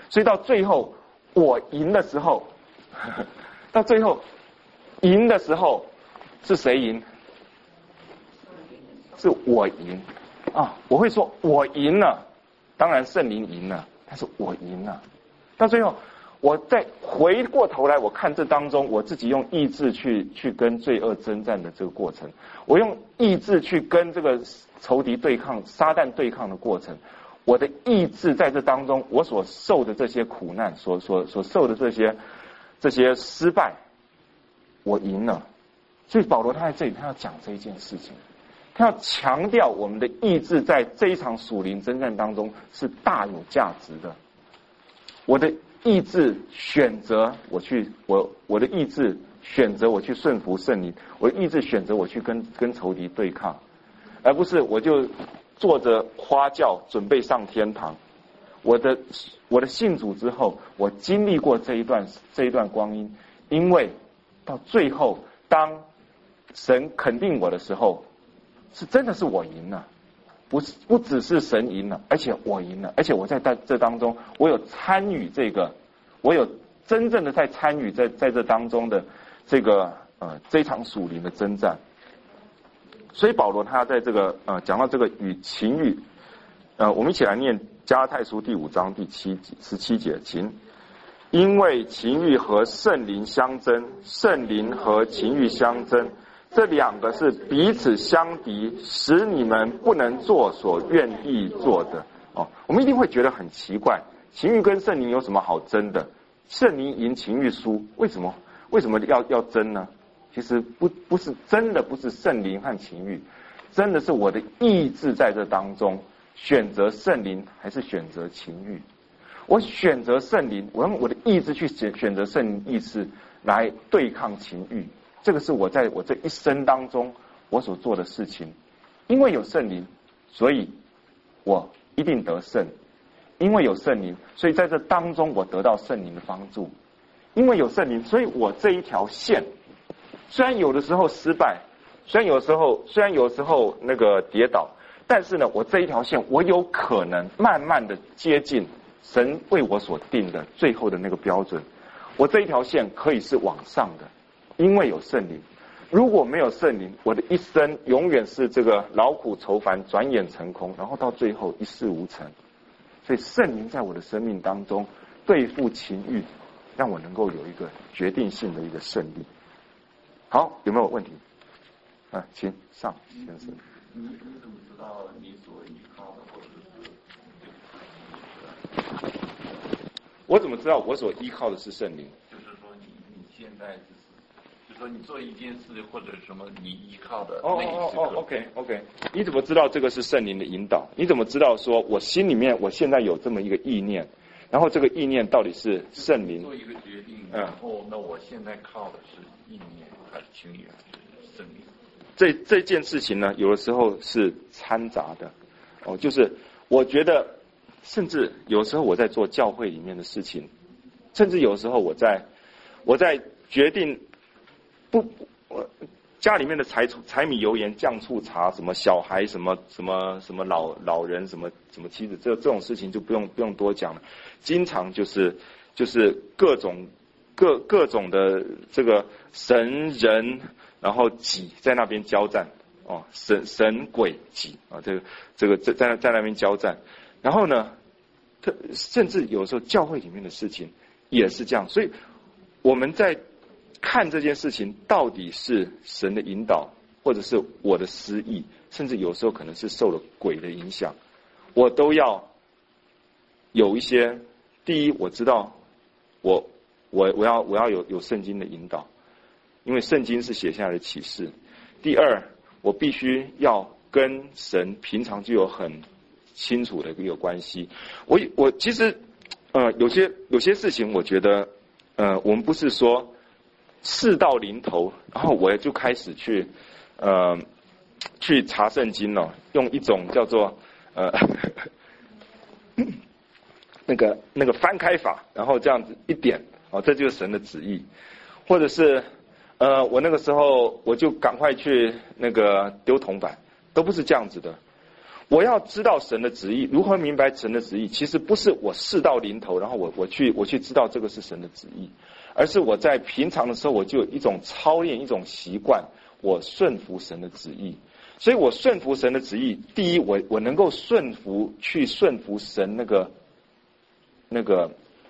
Speaker 1: 所以到最后我赢的时候，呵呵到最后赢的时候是谁赢？是我赢啊！我会说我赢了，当然圣灵赢了，但是我赢了。到最后，我再回过头来，我看这当中我自己用意志去去跟罪恶征战的这个过程，我用意志去跟这个仇敌对抗、撒旦对抗的过程，我的意志在这当中，我所受的这些苦难，所所所受的这些这些失败，我赢了。所以保罗他在这里，他要讲这一件事情。他要强调我们的意志在这一场属灵征战当中是大有价值的。我的意志选择我去，我我的意志选择我去顺服圣灵，我的意志选择我去跟跟仇敌对抗，而不是我就坐着花轿准备上天堂。我的我的信主之后，我经历过这一段这一段光阴，因为到最后，当神肯定我的时候，是真的是我赢了，不是不只是神赢了，而且我赢了，而且我在这当中，我有参与这个，我有真正的在参与在在这当中的这个呃这场属灵的征战。所以保罗他在这个呃讲到这个与情欲，呃我们一起来念加拉太书第五章第七十七节，请。因为情欲和圣灵相争，圣灵和情欲相争，这两个是彼此相敌，使你们不能做所愿意做的。哦，我们一定会觉得很奇怪，情欲跟圣灵有什么好争的？圣灵赢，情欲输，为什么？为什么要要争呢？其实不不是真的，不是圣灵和情欲，真的是我的意志在这当中选择圣灵还是选择情欲。我选择圣灵，我用我的意志去选选择圣灵意志来对抗情欲，这个是我在我这一生当中我所做的事情。因为有圣灵，所以我一定得胜。因为有圣灵，所以在这当中我得到圣灵的帮助。因为有圣灵，所以我这一条线，虽然有的时候失败，虽然有时候虽然有时候那个跌倒，但是呢，我这一条线我有可能慢慢的接近神为我所定的最后的那个标准。我这一条线可以是往上的，因为有圣灵。如果没有圣灵，我的一生永远是这个劳苦愁烦，转眼成空，然后到最后一事无成。所以圣灵在我的生命当中对付情欲，让我能够有一个决定性的一个胜利。好，有没有问题？啊，请上，先生。
Speaker 2: 你你怎么知道你所依靠的或者是？
Speaker 1: 我怎么知道我所依靠的是圣灵？
Speaker 2: 就是说你你现在就是，就是说你做一件事或者什么，你依靠的
Speaker 1: 哦哦哦 ，OK OK， 你怎么知道这个是圣灵的引导？你怎么知道说我心里面我现在有这么一个意念，然后这个意念到底是圣灵？
Speaker 2: 做一个决定，然后那我现在靠的是意念还是情欲还是圣灵？
Speaker 1: 这这件事情呢，有的时候是掺杂的，哦，就是我觉得，甚至有时候我在做教会里面的事情，甚至有时候我在我在决定不，我家里面的柴柴米油盐酱醋茶，什么小孩什么什么什么老老人什么什么妻子，这这种事情就不用不用多讲了，经常就是就是各种各各种的这个神人。然后己在那边交战，哦，神神鬼己啊，这个这个在在在那边交战，然后呢，他甚至有时候教会里面的事情也是这样，所以我们在看这件事情到底是神的引导，或者是我的失意，甚至有时候可能是受了鬼的影响，我都要有一些，第一我知道我我我要我要有有圣经的引导。因为圣经是写下来的启示。第二，我必须要跟神平常就有很清楚的一个关系。我我其实呃有些有些事情，我觉得呃我们不是说事到临头，然后我就开始去呃去查圣经了，用一种叫做呃那个那个翻开法，然后这样子一点哦，这就是神的旨意，或者是。呃，我那个时候我就赶快去那个丢铜板，都不是这样子的。 我要知道神的旨意，如何明白神的旨意？其实不是我事到临头，然后我我去我去知道这个是神的旨意，而是我在平常的时候，我就有一种操练，一种习惯，我顺服神的旨意。所以我顺服神的旨意，第一，我我能够顺服去顺服神那个那个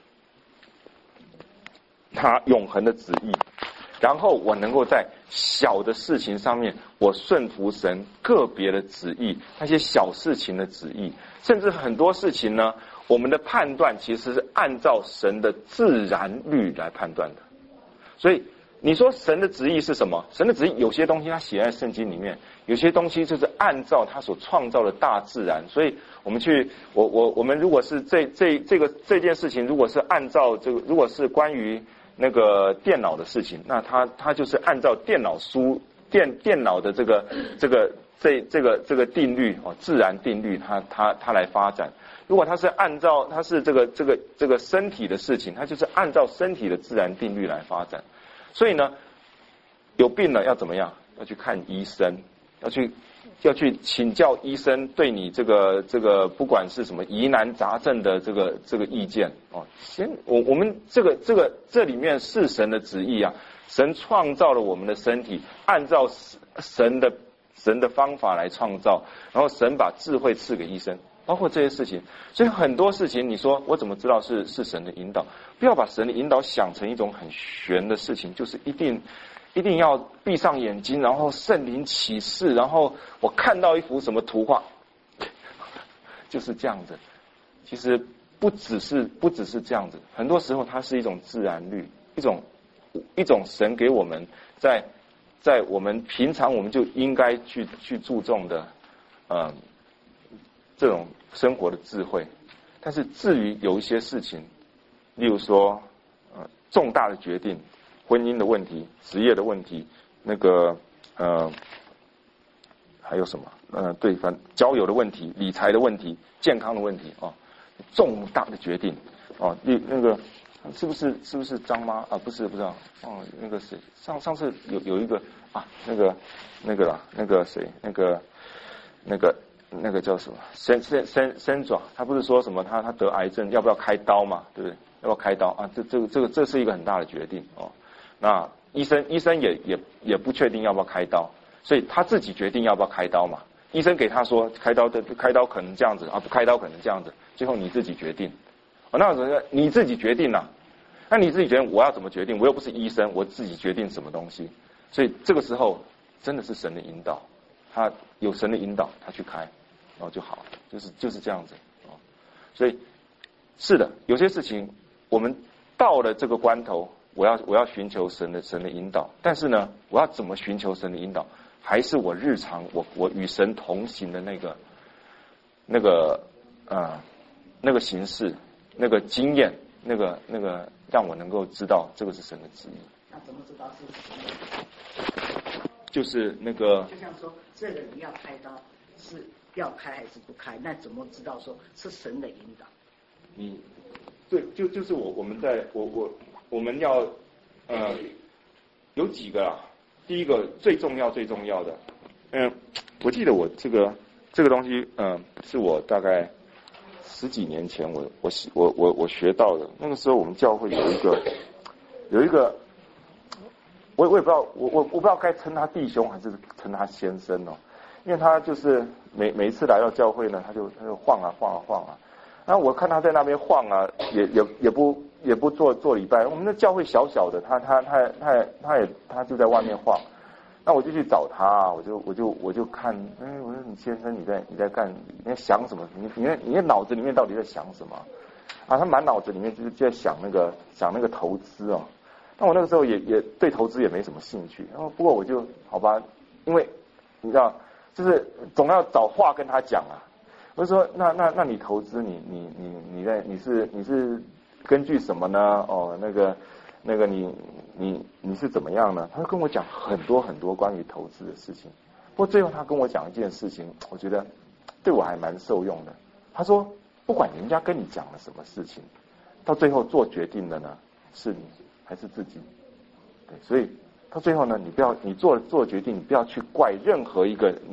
Speaker 1: 他永恒的旨意。然后我能够在小的事情上面，我顺服神个别的旨意，那些小事情的旨意，甚至很多事情呢，我们的判断其实是按照神的自然律来判断的。所以你说神的旨意是什么？神的旨意有些东西他写在圣经里面，有些东西就是按照他所创造的大自然。所以我们去，我我我们如果是这这这个这件事情，如果是按照这个，如果是关于那个电脑的事情，那他他就是按照电脑书电电脑的这个这个这这个这个定律哦，自然定律，它它它来发展。如果它是按照它是这个这个这个身体的事情，它就是按照身体的自然定律来发展。所以呢，有病了要怎么样？要去看医生，要去要去请教医生对你这个这个不管是什么疑难杂症的这个这个意见哦。先我我们这个这个这里面是神的旨意啊，神创造了我们的身体，按照神的神的方法来创造，然后神把智慧赐给医生，包括这些事情。所以很多事情你说我怎么知道是是神的引导？不要把神的引导想成一种很玄的事情，就是一定一定要闭上眼睛，然后圣灵启示，然后我看到一幅什么图画，就是这样子。其实不只是不只是这样子，很多时候它是一种自然律，一种一种神给我们在在我们平常我们就应该去去注重的，呃，这种生活的智慧。但是至于有一些事情，例如说呃重大的决定，婚姻的问题，职业的问题，那个呃还有什么呃对，反正交友的问题，理财的问题，健康的问题哦，重大的决定哦，那那个是不是是不是张妈啊？不是不知道哦，那个谁上上次有有一个啊，那个那个啦，那个谁那个那个那个叫什么森森森森爪，他不是说什么他他得癌症要不要开刀嘛，对不对？要不要开刀啊？这这个这个这是一个很大的决定哦。那医生医生也也也不确定要不要开刀，所以他自己决定要不要开刀嘛。医生给他说开刀的开刀可能这样子啊，不开刀可能这样子，最后你自己决定。哦，那怎么你自己决定啊？那你自己决定我要怎么决定？我又不是医生，我自己决定什么东西？所以这个时候真的是神的引导，他有神的引导，他去开，然后就好，就是就是这样子哦。所以是的，有些事情我们到了这个关头，我要我要寻求神的神的引导，但是呢，我要怎么寻求神的引导？还是我日常我我与神同行的那个那个呃那个形式，那个经验，那个那个让我能够知道这个是神的旨意。
Speaker 3: 那怎么知道是神的？
Speaker 1: 就是那个，
Speaker 3: 就像说这个人要开刀，是要开还是不开？那怎么知道说是神的引导？
Speaker 1: 你对，就就是我我们在我我我们要呃有几个啊。第一个最重要最重要的，嗯，我记得我这个这个东西，嗯，是我大概十几年前我我我我我学到的。那个时候我们教会有一个有一个，我我也不知道，我我我不知道该称他弟兄还是称他先生哦，因为他就是每每一次来到教会呢，他就他就晃啊晃啊晃啊，然后我看他在那边晃啊，也也也不。也不做做礼拜，我们的教会小小的，他他他他他也他就在外面晃，那我就去找他，我就我就我就看，哎，我说你先生你在你在干你在想什么？你你你的脑子里面到底在想什么？啊，他满脑子里面就是就在想那个想那个投资哦。那我那个时候也也对投资也没什么兴趣，然后不过我就好吧，因为你知道，就是总要找话跟他讲啊。我就说那那那你投资你你你你在你是你是。根据什么呢？哦，那个，那个你你你是怎么样呢？他就跟我讲很多很多关于投资的事情。不过最后他跟我讲一件事情，我觉得对我还蛮受用的。他说，不管人家跟你讲了什么事情，到最后做决定的呢，是你还是自己？对，所以到最后呢，你不要你做做决定，你不要去怪任何一个你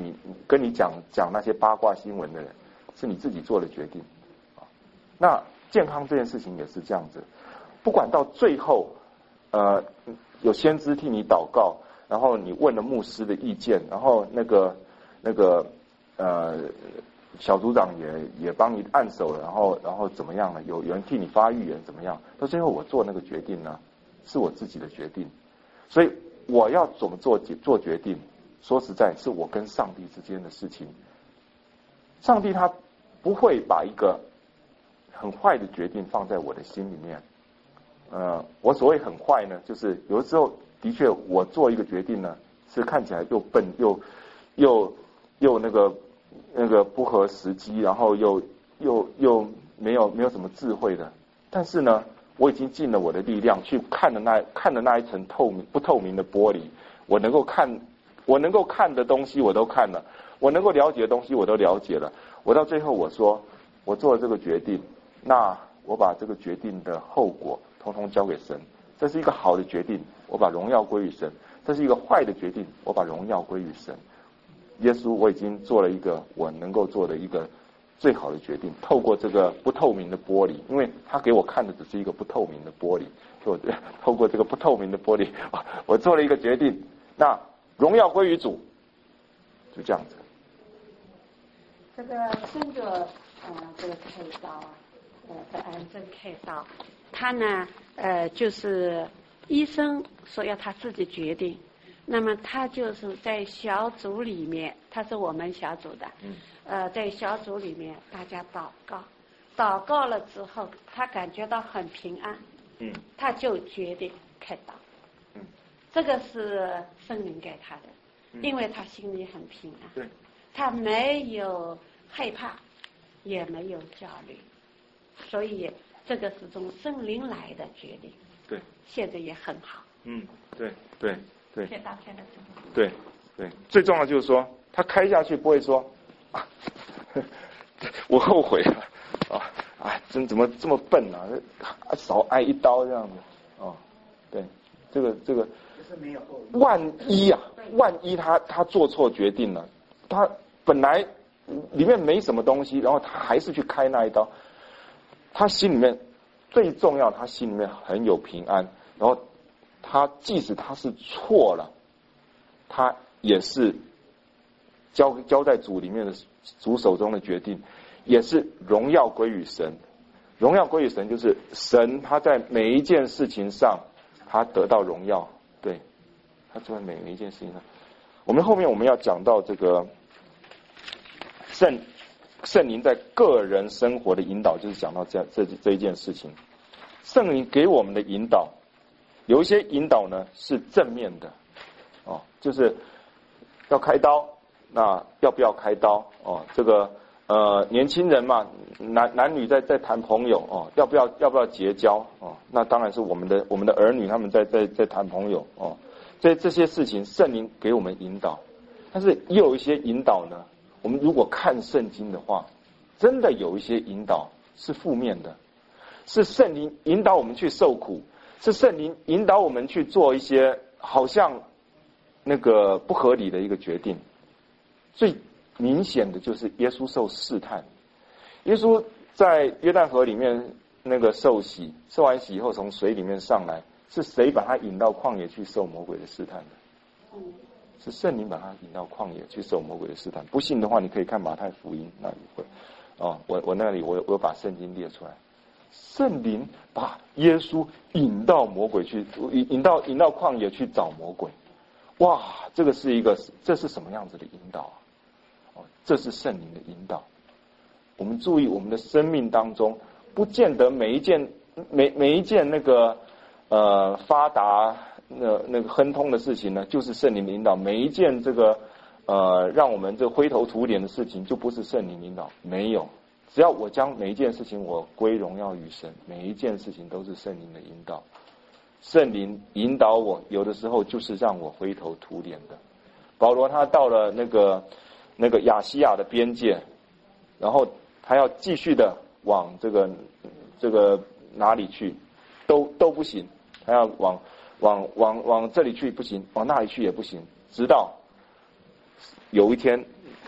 Speaker 1: 跟你讲讲那些八卦新闻的人，是你自己做的决定。那健康这件事情也是这样子，不管到最后，呃，有先知替你祷告，然后你问了牧师的意见，然后那个那个呃小组长也也帮你按手了，然后然后怎么样了？有有人替你发预言怎么样？到最后我做那个决定呢，是我自己的决定，所以我要怎么做做决定？说实在，是我跟上帝之间的事情。上帝他不会把一个很坏的决定放在我的心里面。呃，我所谓很坏呢，就是有的时候的确我做一个决定呢，是看起来又笨又又又那个那个不合时机，然后又又又没有没有什么智慧的。但是呢，我已经尽了我的力量去看了那看了那一层透明不透明的玻璃，我能够看我能够看的东西我都看了，我能够了解的东西我都了解了。我到最后我说，我做了这个决定，那我把这个决定的后果统统交给神。这是一个好的决定，我把荣耀归于神；这是一个坏的决定，我把荣耀归于神。耶稣，我已经做了一个我能够做的一个最好的决定，透过这个不透明的玻璃，因为他给我看的只是一个不透明的玻璃，所以我透过这个不透明的玻璃，我做了一个决定，那荣耀归于主，就这样子。
Speaker 4: 这个顺着呃这个开刀啊，呃的癌症开刀，他呢呃就是医生说要他自己决定，那么他就是在小组里面，他是我们小组的，
Speaker 1: 嗯，
Speaker 4: 呃在小组里面大家祷告，祷告了之后，他感觉到很平安，
Speaker 1: 嗯，
Speaker 4: 他就决定开刀，
Speaker 1: 嗯，
Speaker 4: 这个是圣灵给他的，
Speaker 1: 嗯，
Speaker 4: 因为他心里很平安，
Speaker 1: 对，
Speaker 4: 他没有害怕，也没有焦虑，所以这个是从圣灵来的决定。
Speaker 1: 对，
Speaker 4: 现在也很好。
Speaker 1: 嗯，对对对，
Speaker 4: 开刀开了之后，
Speaker 1: 对对，最重要就是说，他开下去不会说，啊、我后悔了啊啊，真怎么这么笨啊，少挨一刀这样子哦，对，这个这个，
Speaker 3: 就是没有后遗。
Speaker 1: 万一啊，万一他他做错决定了，他本来里面没什么东西，然后他还是去开那一刀，他心里面最重要，他心里面很有平安，然后他即使他是错了，他也是交交在主里面的主手中的决定，也是荣耀归于神。荣耀归于神，就是神他在每一件事情上他得到荣耀，对，他做在每每一件事情上。我们后面我们要讲到这个圣圣灵在个人生活的引导，就是讲到这这这一件事情。圣灵给我们的引导，有一些引导呢是正面的，哦，就是要开刀，那要不要开刀？哦，这个呃年轻人嘛，男男女在在谈朋友哦，要不要要不要结交哦？那当然是我们的我们的儿女他们在在在谈朋友哦，这这些事情圣灵给我们引导，但是也有一些引导呢，我们如果看圣经的话，真的有一些引导是负面的。是圣灵引导我们去受苦，是圣灵引导我们去做一些好像那个不合理的一个决定。最明显的就是耶稣受试探，耶稣在约旦河里面那个受洗，受完洗以后从水里面上来，是谁把他引到旷野去受魔鬼的试探的？是圣灵把他引到旷野去受魔鬼的试探。不信的话，你可以看马太福音那里会哦，我我那里我我把圣经列出来。圣灵把耶稣引到魔鬼去，引引到引到旷野去找魔鬼。哇，这个是一个，这是什么样子的引导啊？哦，这是圣灵的引导。我们注意，我们的生命当中，不见得每一件每每一件那个呃发达那那个亨通的事情呢，就是圣灵的引导。每一件这个呃让我们这灰头土脸的事情，就不是圣灵引导，没有。只要我将每一件事情我归荣耀于神，每一件事情都是圣灵的引导。圣灵引导我，有的时候就是让我灰头土脸的。保罗他到了那个那个亚细亚的边界，然后他要继续的往这个这个哪里去，都都不行。他要往往往往这里去不行，往那里去也不行，直到有一天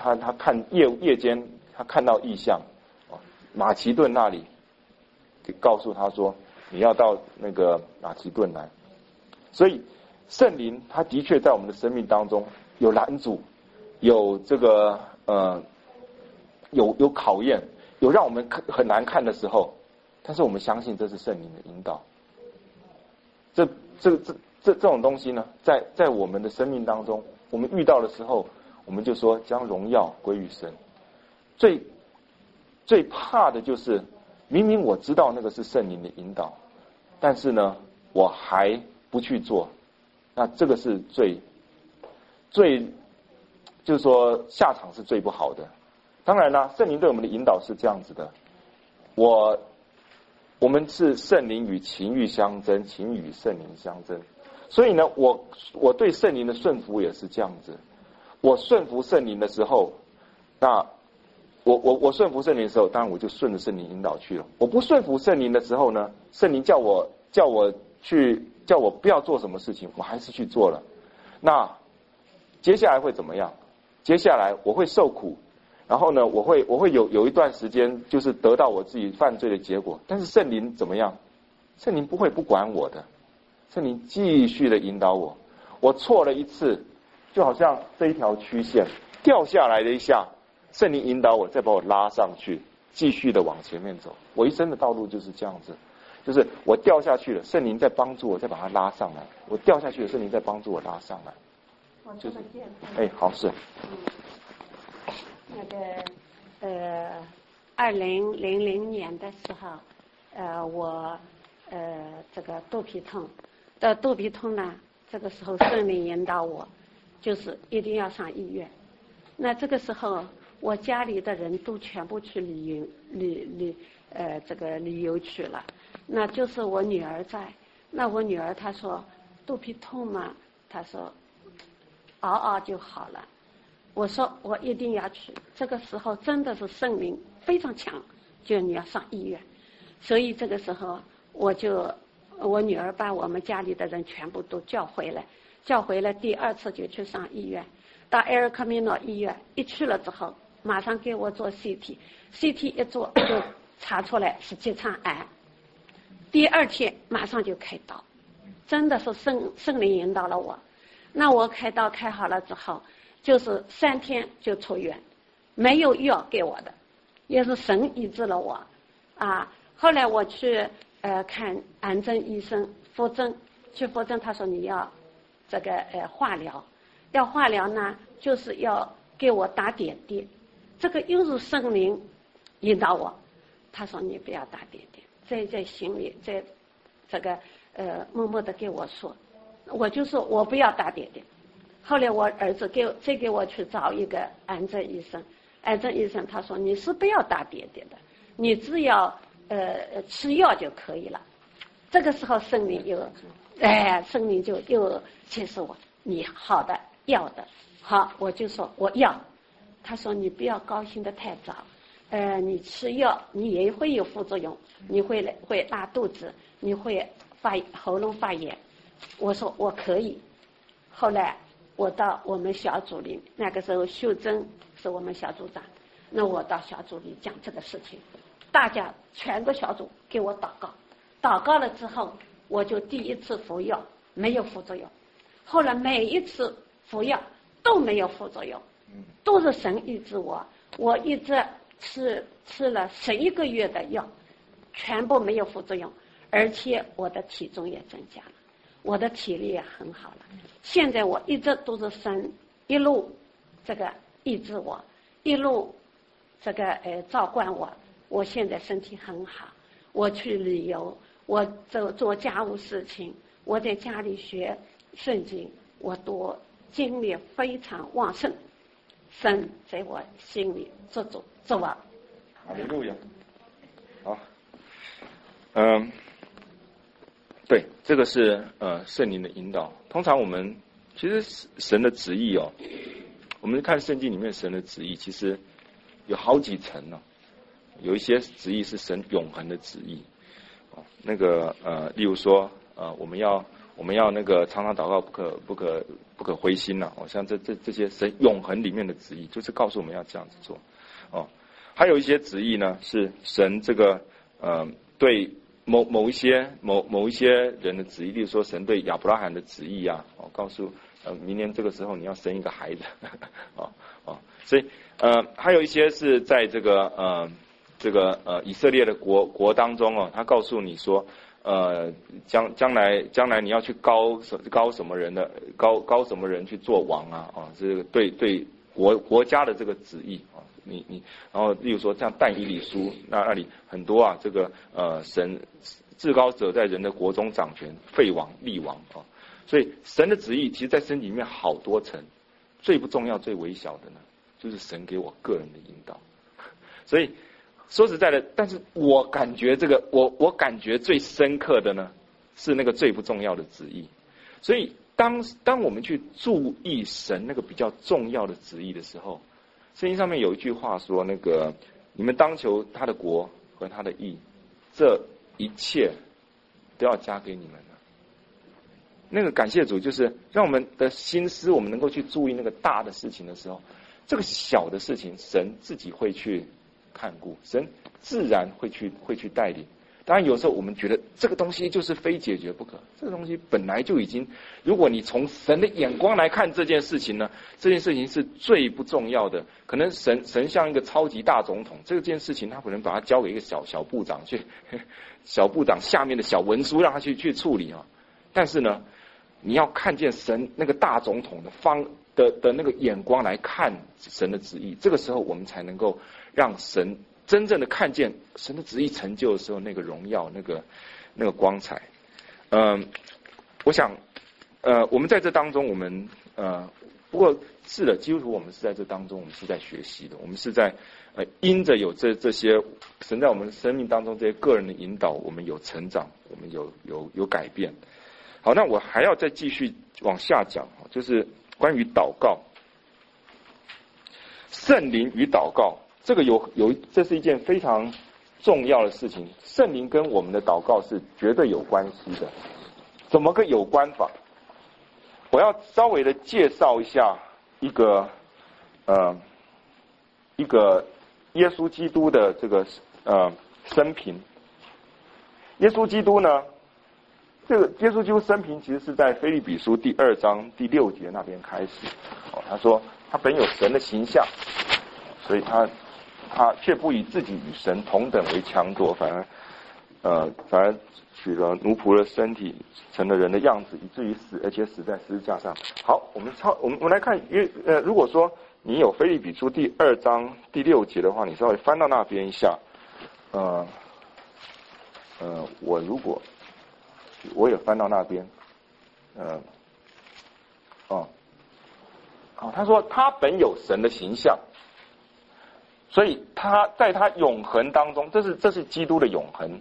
Speaker 1: 他他看夜夜间他看到异象，马其顿那里给告诉他说你要到那个马其顿来，所以圣灵他的确在我们的生命当中有拦阻，有这个呃有有考验，有让我们很难看的时候，但是我们相信这是圣灵的引导。这这这这这种东西呢，在在我们的生命当中，我们遇到的时候，我们就说将荣耀归于神。最最怕的就是明明我知道那个是圣灵的引导，但是呢我还不去做，那这个是最最就是说下场是最不好的。当然啦，圣灵对我们的引导是这样子的，我我们是圣灵与情欲相争，情欲与圣灵相争，所以呢我我对圣灵的顺服也是这样子。我顺服圣灵的时候，那我我我顺服圣灵的时候，当然我就顺着圣灵引导去了。我不顺服圣灵的时候呢，圣灵叫我叫我去叫我不要做什么事情，我还是去做了。那接下来会怎么样？接下来我会受苦，然后呢，我会我会有有一段时间就是得到我自己犯罪的结果。但是圣灵怎么样？圣灵不会不管我的，圣灵继续的引导我。我错了一次，就好像这一条曲线掉下来的一下，圣灵引导我，再把我拉上去，继续的往前面走。我一生的道路就是这样子，就是我掉下去了，圣灵在帮助我，再把它拉上来。我掉下去了，圣灵在帮助我拉上来。就是哎，好是。
Speaker 4: 那个呃，二零零零年的时候，呃，我呃这个肚皮痛，的肚皮痛呢，这个时候圣灵引导我，就是一定要上医院。那这个时候，我家里的人都全部去旅游旅旅呃这个旅游去了，那就是我女儿在。那我女儿她说肚皮痛嘛，她说熬熬就好了。我说我一定要去。这个时候真的是圣灵非常强，就你要上医院。所以这个时候我就我女儿把我们家里的人全部都叫回来，叫回来第二次就去上医院。到埃尔科米诺医院一去了之后，马上给我做 C T，C T 一做就查出来是结肠癌。第二天马上就开刀，真的是圣圣灵引导了我。那我开刀开好了之后，就是三天就出院，没有药给我的，也是神医治了我啊。后来我去呃看癌症医生复诊，去复诊他说你要这个呃化疗，要化疗呢就是要给我打点滴，这个又是圣灵引导我，他说你不要打点滴，在在心里在这个呃默默的给我说，我就说我不要打点滴。后来我儿子给再给我去找一个癌症医生，癌症医生他说你是不要打点滴的，你只要呃吃药就可以了。这个时候圣灵又哎圣灵就又启示我，你好的要的好，我就说我要。他说你不要高兴的太早，呃你吃药你也会有副作用，你会会拉肚子，你会发喉咙发炎。我说我可以。后来我到我们小组里，那个时候秀珍是我们小组长，那我到小组里讲这个事情，大家全个小组给我祷告，祷告了之后，我就第一次服药没有副作用，后来每一次服药都没有副作用，都是神医治我，我一直吃吃了十一个月的药，全部没有副作用，而且我的体重也增加了，我的体力也很好了。现在我一直都是神一路这个医治我，一路这个呃照管我，我现在身体很好，我去旅游，我做做家务事情，我在家里学圣经，我都精力非常旺盛，神在我心里做主做我。
Speaker 1: 哈利路亚。好，嗯。对，这个是呃圣灵的引导。通常我们其实神的旨意哦，我们看圣经里面神的旨意，其实有好几层呢、哦。有一些旨意是神永恒的旨意，哦，那个呃，例如说呃，我们要我们要那个常常祷告，不可不可不可灰心呐、啊。哦，像这这这些神永恒里面的旨意，就是告诉我们要这样子做。哦，还有一些旨意呢，是神这个呃对某某一些某某一些人的旨意，例如说神对亚伯拉罕的旨意啊，哦，告诉呃明年这个时候你要生一个孩子，哦哦，所以呃还有一些是在这个呃这个呃以色列的国国当中哦，他告诉你说。呃，将将来将来你要去高高什么人的高高什么人去做王啊啊，这个对对国国家的这个旨意啊，你你然后例如说像但以理书那那里很多啊，这个呃神至高者在人的国中掌权，废王立王啊，所以神的旨意其实在身体里面好多层，最不重要最微小的呢，就是神给我个人的引导，所以。说实在的，但是我感觉这个，我我感觉最深刻的呢，是那个最不重要的旨意。所以当当我们去注意神那个比较重要的旨意的时候，圣经上面有一句话说，那个你们当求他的国和他的义，这一切都要加给你们了。那个感谢主，就是让我们的心思，我们能够去注意那个大的事情的时候，这个小的事情，神自己会去。看顾，神自然会去会去带领。当然有时候我们觉得这个东西就是非解决不可，这个东西本来就已经，如果你从神的眼光来看这件事情呢，这件事情是最不重要的。可能神神像一个超级大总统，这件事情他可能把它交给一个小小部长去，小部长下面的小文书让他去去处理啊。但是呢，你要看见神那个大总统的方的的那个眼光来看神的旨意，这个时候我们才能够让神真正的看见神的旨意成就的时候那个荣耀，那个那个光彩。嗯、呃，我想，呃，我们在这当中，我们呃，不过是的，基督徒我们是在这当中，我们是在学习的，我们是在呃因着有这这些神在我们生命当中这些个人的引导，我们有成长，我们有有有改变。好，那我还要再继续往下讲，就是关于祷告，圣灵与祷告，这个有有，这是一件非常重要的事情。圣灵跟我们的祷告是绝对有关系的。怎么个有关法？我要稍微的介绍一下一个呃一个耶稣基督的这个呃生平。耶稣基督呢？这个耶稣基督生平其实是在腓立比书第二章第六节那边开始。哦，他说他本有神的形象，所以他他却不以自己与神同等为强夺，反而呃反而取了奴仆的身体，成了人的样子，以至于死，而且死在十字架上。好，我们超我们我们来看，因为呃如果说你有腓立比书第二章第六节的话，你稍微翻到那边一下，呃呃我如果。我也翻到那边，呃，哦，好，他说他本有神的形象，所以他在他永恒当中，这是这是基督的永恒，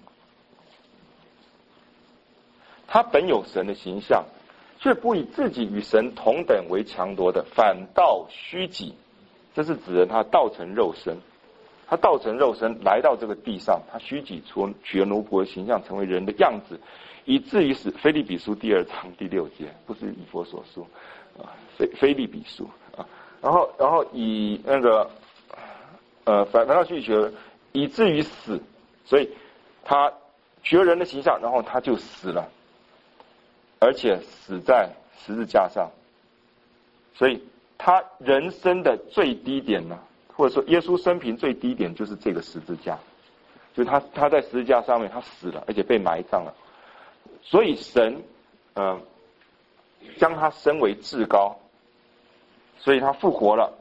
Speaker 1: 他本有神的形象，却不以自己与神同等为强夺的，反倒虚己，这是指的他道成肉身，他道成肉身来到这个地上，他虚己出取了奴仆的形象，成为人的样子。以至于使腓立比书第二章第六节，不是以弗所书啊，腓腓立比书啊，然后然后以那个呃反反倒去学，以至于死，所以他取了人的形象，然后他就死了，而且死在十字架上，所以他人生的最低点呢，或者说耶稣生平最低点就是这个十字架，就是他他在十字架上面他死了，而且被埋葬了。所以神，呃，将他升为至高，所以他复活了，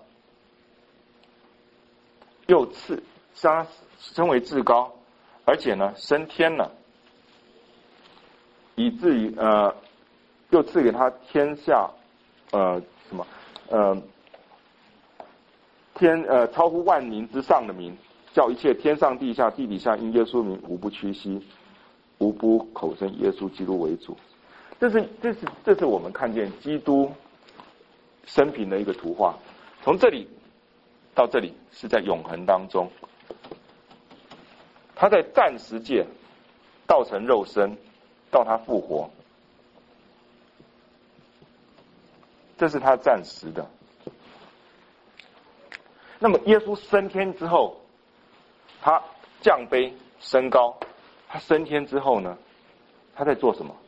Speaker 1: 又赐将他升为至高，而且呢升天了，以至于呃，又赐给他天下呃什么呃天呃超乎万民之上的名，叫一切天上地下地底下因耶稣名无不屈膝。无不口称耶稣基督为主，这是这是这是我们看见基督生平的一个图画。从这里到这里是在永恒当中，他在暂时界道成肉身，到他复活， 这是他暂时的。那么耶稣升天之后，他降卑升高，他升天之后呢，他在做什么？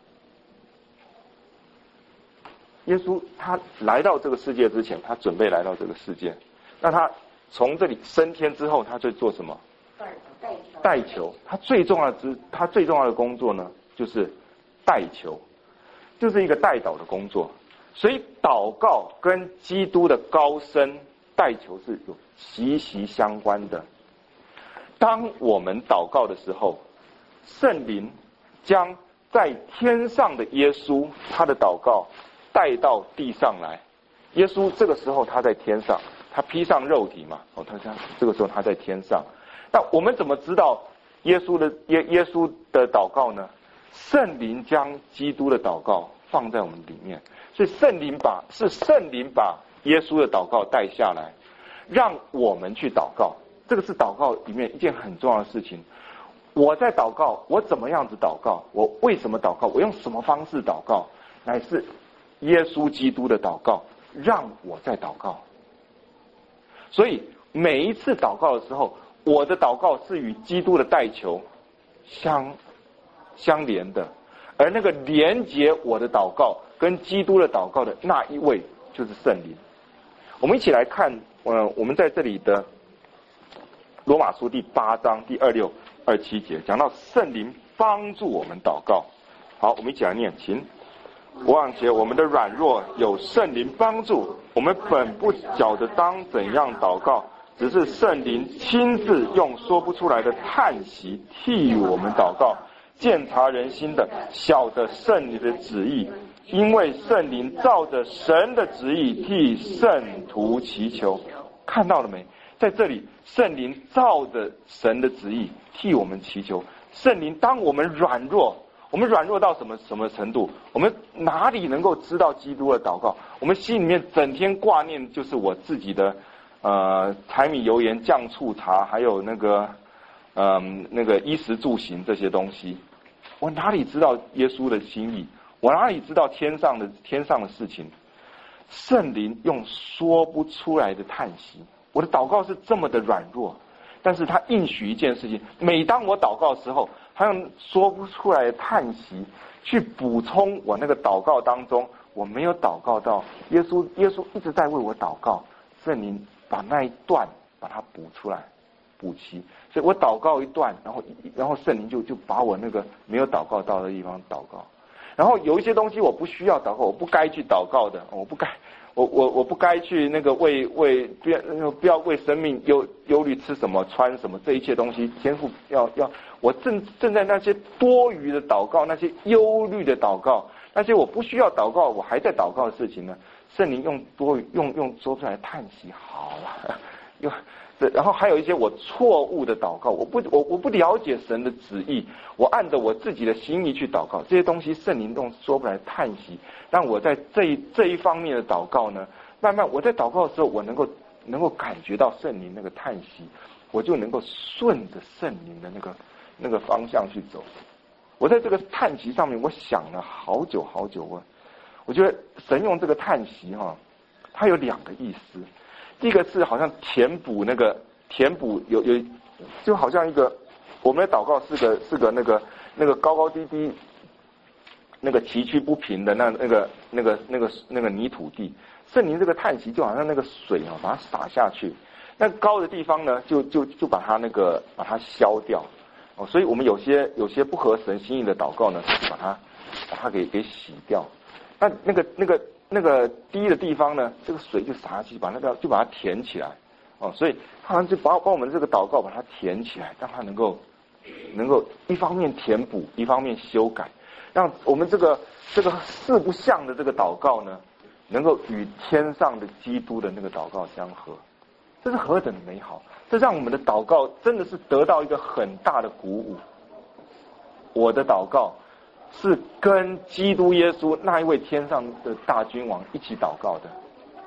Speaker 1: 耶稣他来到这个世界之前，他准备来到这个世界。那他从这里升天之后，他在做什么？代求。他最重要的之，他最重要的工作呢，就是代求，就是一个代祷的工作。所以祷告跟基督的高升代求是有息息相关的。当我们祷告的时候，圣灵将在天上的耶稣他的祷告带到地上来。耶稣这个时候他在天上，他披上肉体嘛，哦，他这个时候他在天上。那我们怎么知道耶稣的耶耶稣的祷告呢？圣灵将基督的祷告放在我们里面，所以圣灵把是圣灵把耶稣的祷告带下来，让我们去祷告。这个是祷告里面一件很重要的事情。我在祷告，我怎么样子祷告？我为什么祷告？我用什么方式祷告？乃是耶稣基督的祷告，让我在祷告。所以每一次祷告的时候，我的祷告是与基督的代求相相连的，而那个连接我的祷告跟基督的祷告的那一位就是圣灵。我们一起来看，呃，我们在这里的罗马书第八章第二六二七节，讲到圣灵帮助我们祷告。好，我们一起来念，请。我望且我们的软弱有圣灵帮助，我们本不晓得当怎样祷告，只是圣灵亲自用说不出来的叹息替我们祷告，鉴察人心的，晓得圣灵的旨意，因为圣灵照着神的旨意替圣徒祈求。看到了没？在这里，圣灵照着神的旨意替我们祈求。圣灵当我们软弱，我们软弱到什么什么程度？我们哪里能够知道基督的祷告？我们心里面整天挂念就是我自己的呃柴米油盐酱醋茶，还有那个嗯、呃、那个衣食住行这些东西。我哪里知道耶稣的心意？我哪里知道天上的天上的事情？圣灵用说不出来的叹息。我的祷告是这么的软弱，但是他应许一件事情，每当我祷告的时候，他用说不出来的叹息去补充我那个祷告当中我没有祷告到。耶稣耶稣一直在为我祷告，圣灵把那一段把它补出来补齐。所以我祷告一段，然后然后圣灵就就把我那个没有祷告到的地方祷告。然后有一些东西我不需要祷告，我不该去祷告的，我不该我我我不该去那个为为不要不要为生命忧忧虑吃什么穿什么，这一切东西天父要要我正正在那些多余的祷告，那些忧虑的祷告，那些我不需要祷告我还在祷告的事情呢，圣灵用多余用用说出来叹息，好啊，用然后还有一些我错误的祷告，我不我我不了解神的旨意，我按着我自己的心意去祷告，这些东西圣灵用说不来叹息，让我在这一这一方面的祷告呢，慢慢我在祷告的时候，我能够能够感觉到圣灵那个叹息，我就能够顺着圣灵的那个那个方向去走。我在这个叹息上面，我想了好久好久，我我觉得神用这个叹息哈、啊，它有两个意思。第一个是好像填补那个填补有有，就好像一个我们的祷告是个是个那个那个高高低低，那个崎岖不平的那那个那个那个那个泥土地。圣灵这个叹息就好像那个水啊，把它洒下去，那高的地方呢，就就就把它那个把它消掉哦。所以我们有些有些不合神心意的祷告呢，就是把它把它给给洗掉。那那个那个。那个低的地方呢，这个水就洒下去，把那个就把它填起来，哦，所以他就把把我们这个祷告把它填起来，让它能够能够一方面填补，一方面修改，让我们这个这个四不像的这个祷告呢，能够与天上的基督的那个祷告相合，这是何等的美好！这让我们的祷告真的是得到一个很大的鼓舞。我的祷告是跟基督耶稣那一位天上的大君王一起祷告的。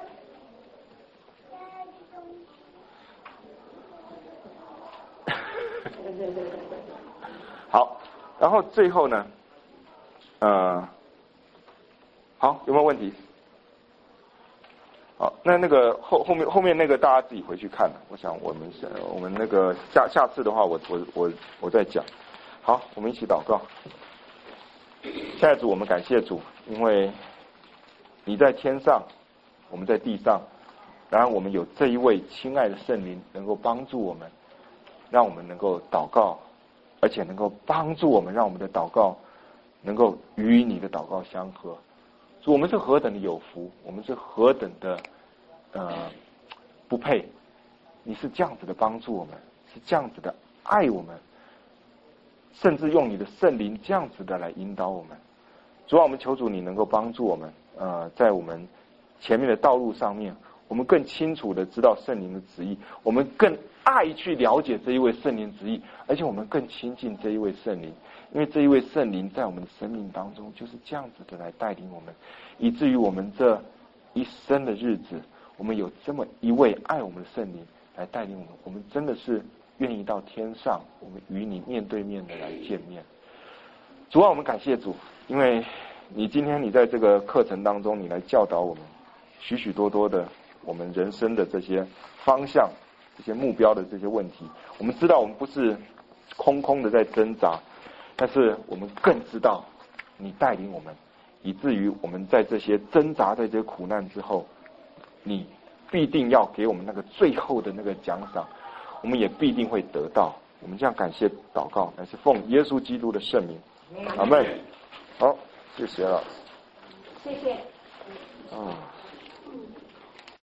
Speaker 1: 好，然后最后呢，呃，好，有没有问题？ 那那个后后面后面那个大家自己回去看，我想我们我们那个下下次的话，我我我我再讲。好，我们一起祷告。现在主，我们感谢主，因为你在天上，我们在地上，然后我们有这一位亲爱的圣灵能够帮助我们，让我们能够祷告，而且能够帮助我们，让我们的祷告能够与你的祷告相合。主，我们是何等的有福，我们是何等的呃不配，你是这样子的帮助我们，是这样子的爱我们，甚至用你的圣灵这样子的来引导我们。主啊，我们求主你能够帮助我们，呃，在我们前面的道路上面，我们更清楚的知道圣灵的旨意，我们更爱去了解这一位圣灵旨意，而且我们更亲近这一位圣灵，因为这一位圣灵在我们的生命当中就是这样子的来带领我们，以至于我们这一生的日子，我们有这么一位爱我们的圣灵来带领我们，我们真的是愿意到天上，我们与你面对面的来见面。主啊，我们感谢主，因为你今天你在这个课程当中，你来教导我们许许多多的我们人生的这些方向、这些目标的这些问题。我们知道我们不是空空的在挣扎，但是我们更知道你带领我们，以至于我们在这些挣扎、在这些苦难之后，你必定要给我们那个最后的那个奖赏，我们也必定会得到。我们这样感谢祷告，乃是奉耶稣基督的圣名，阿们。好，谢谢老师。
Speaker 4: 谢谢。
Speaker 1: 嗯。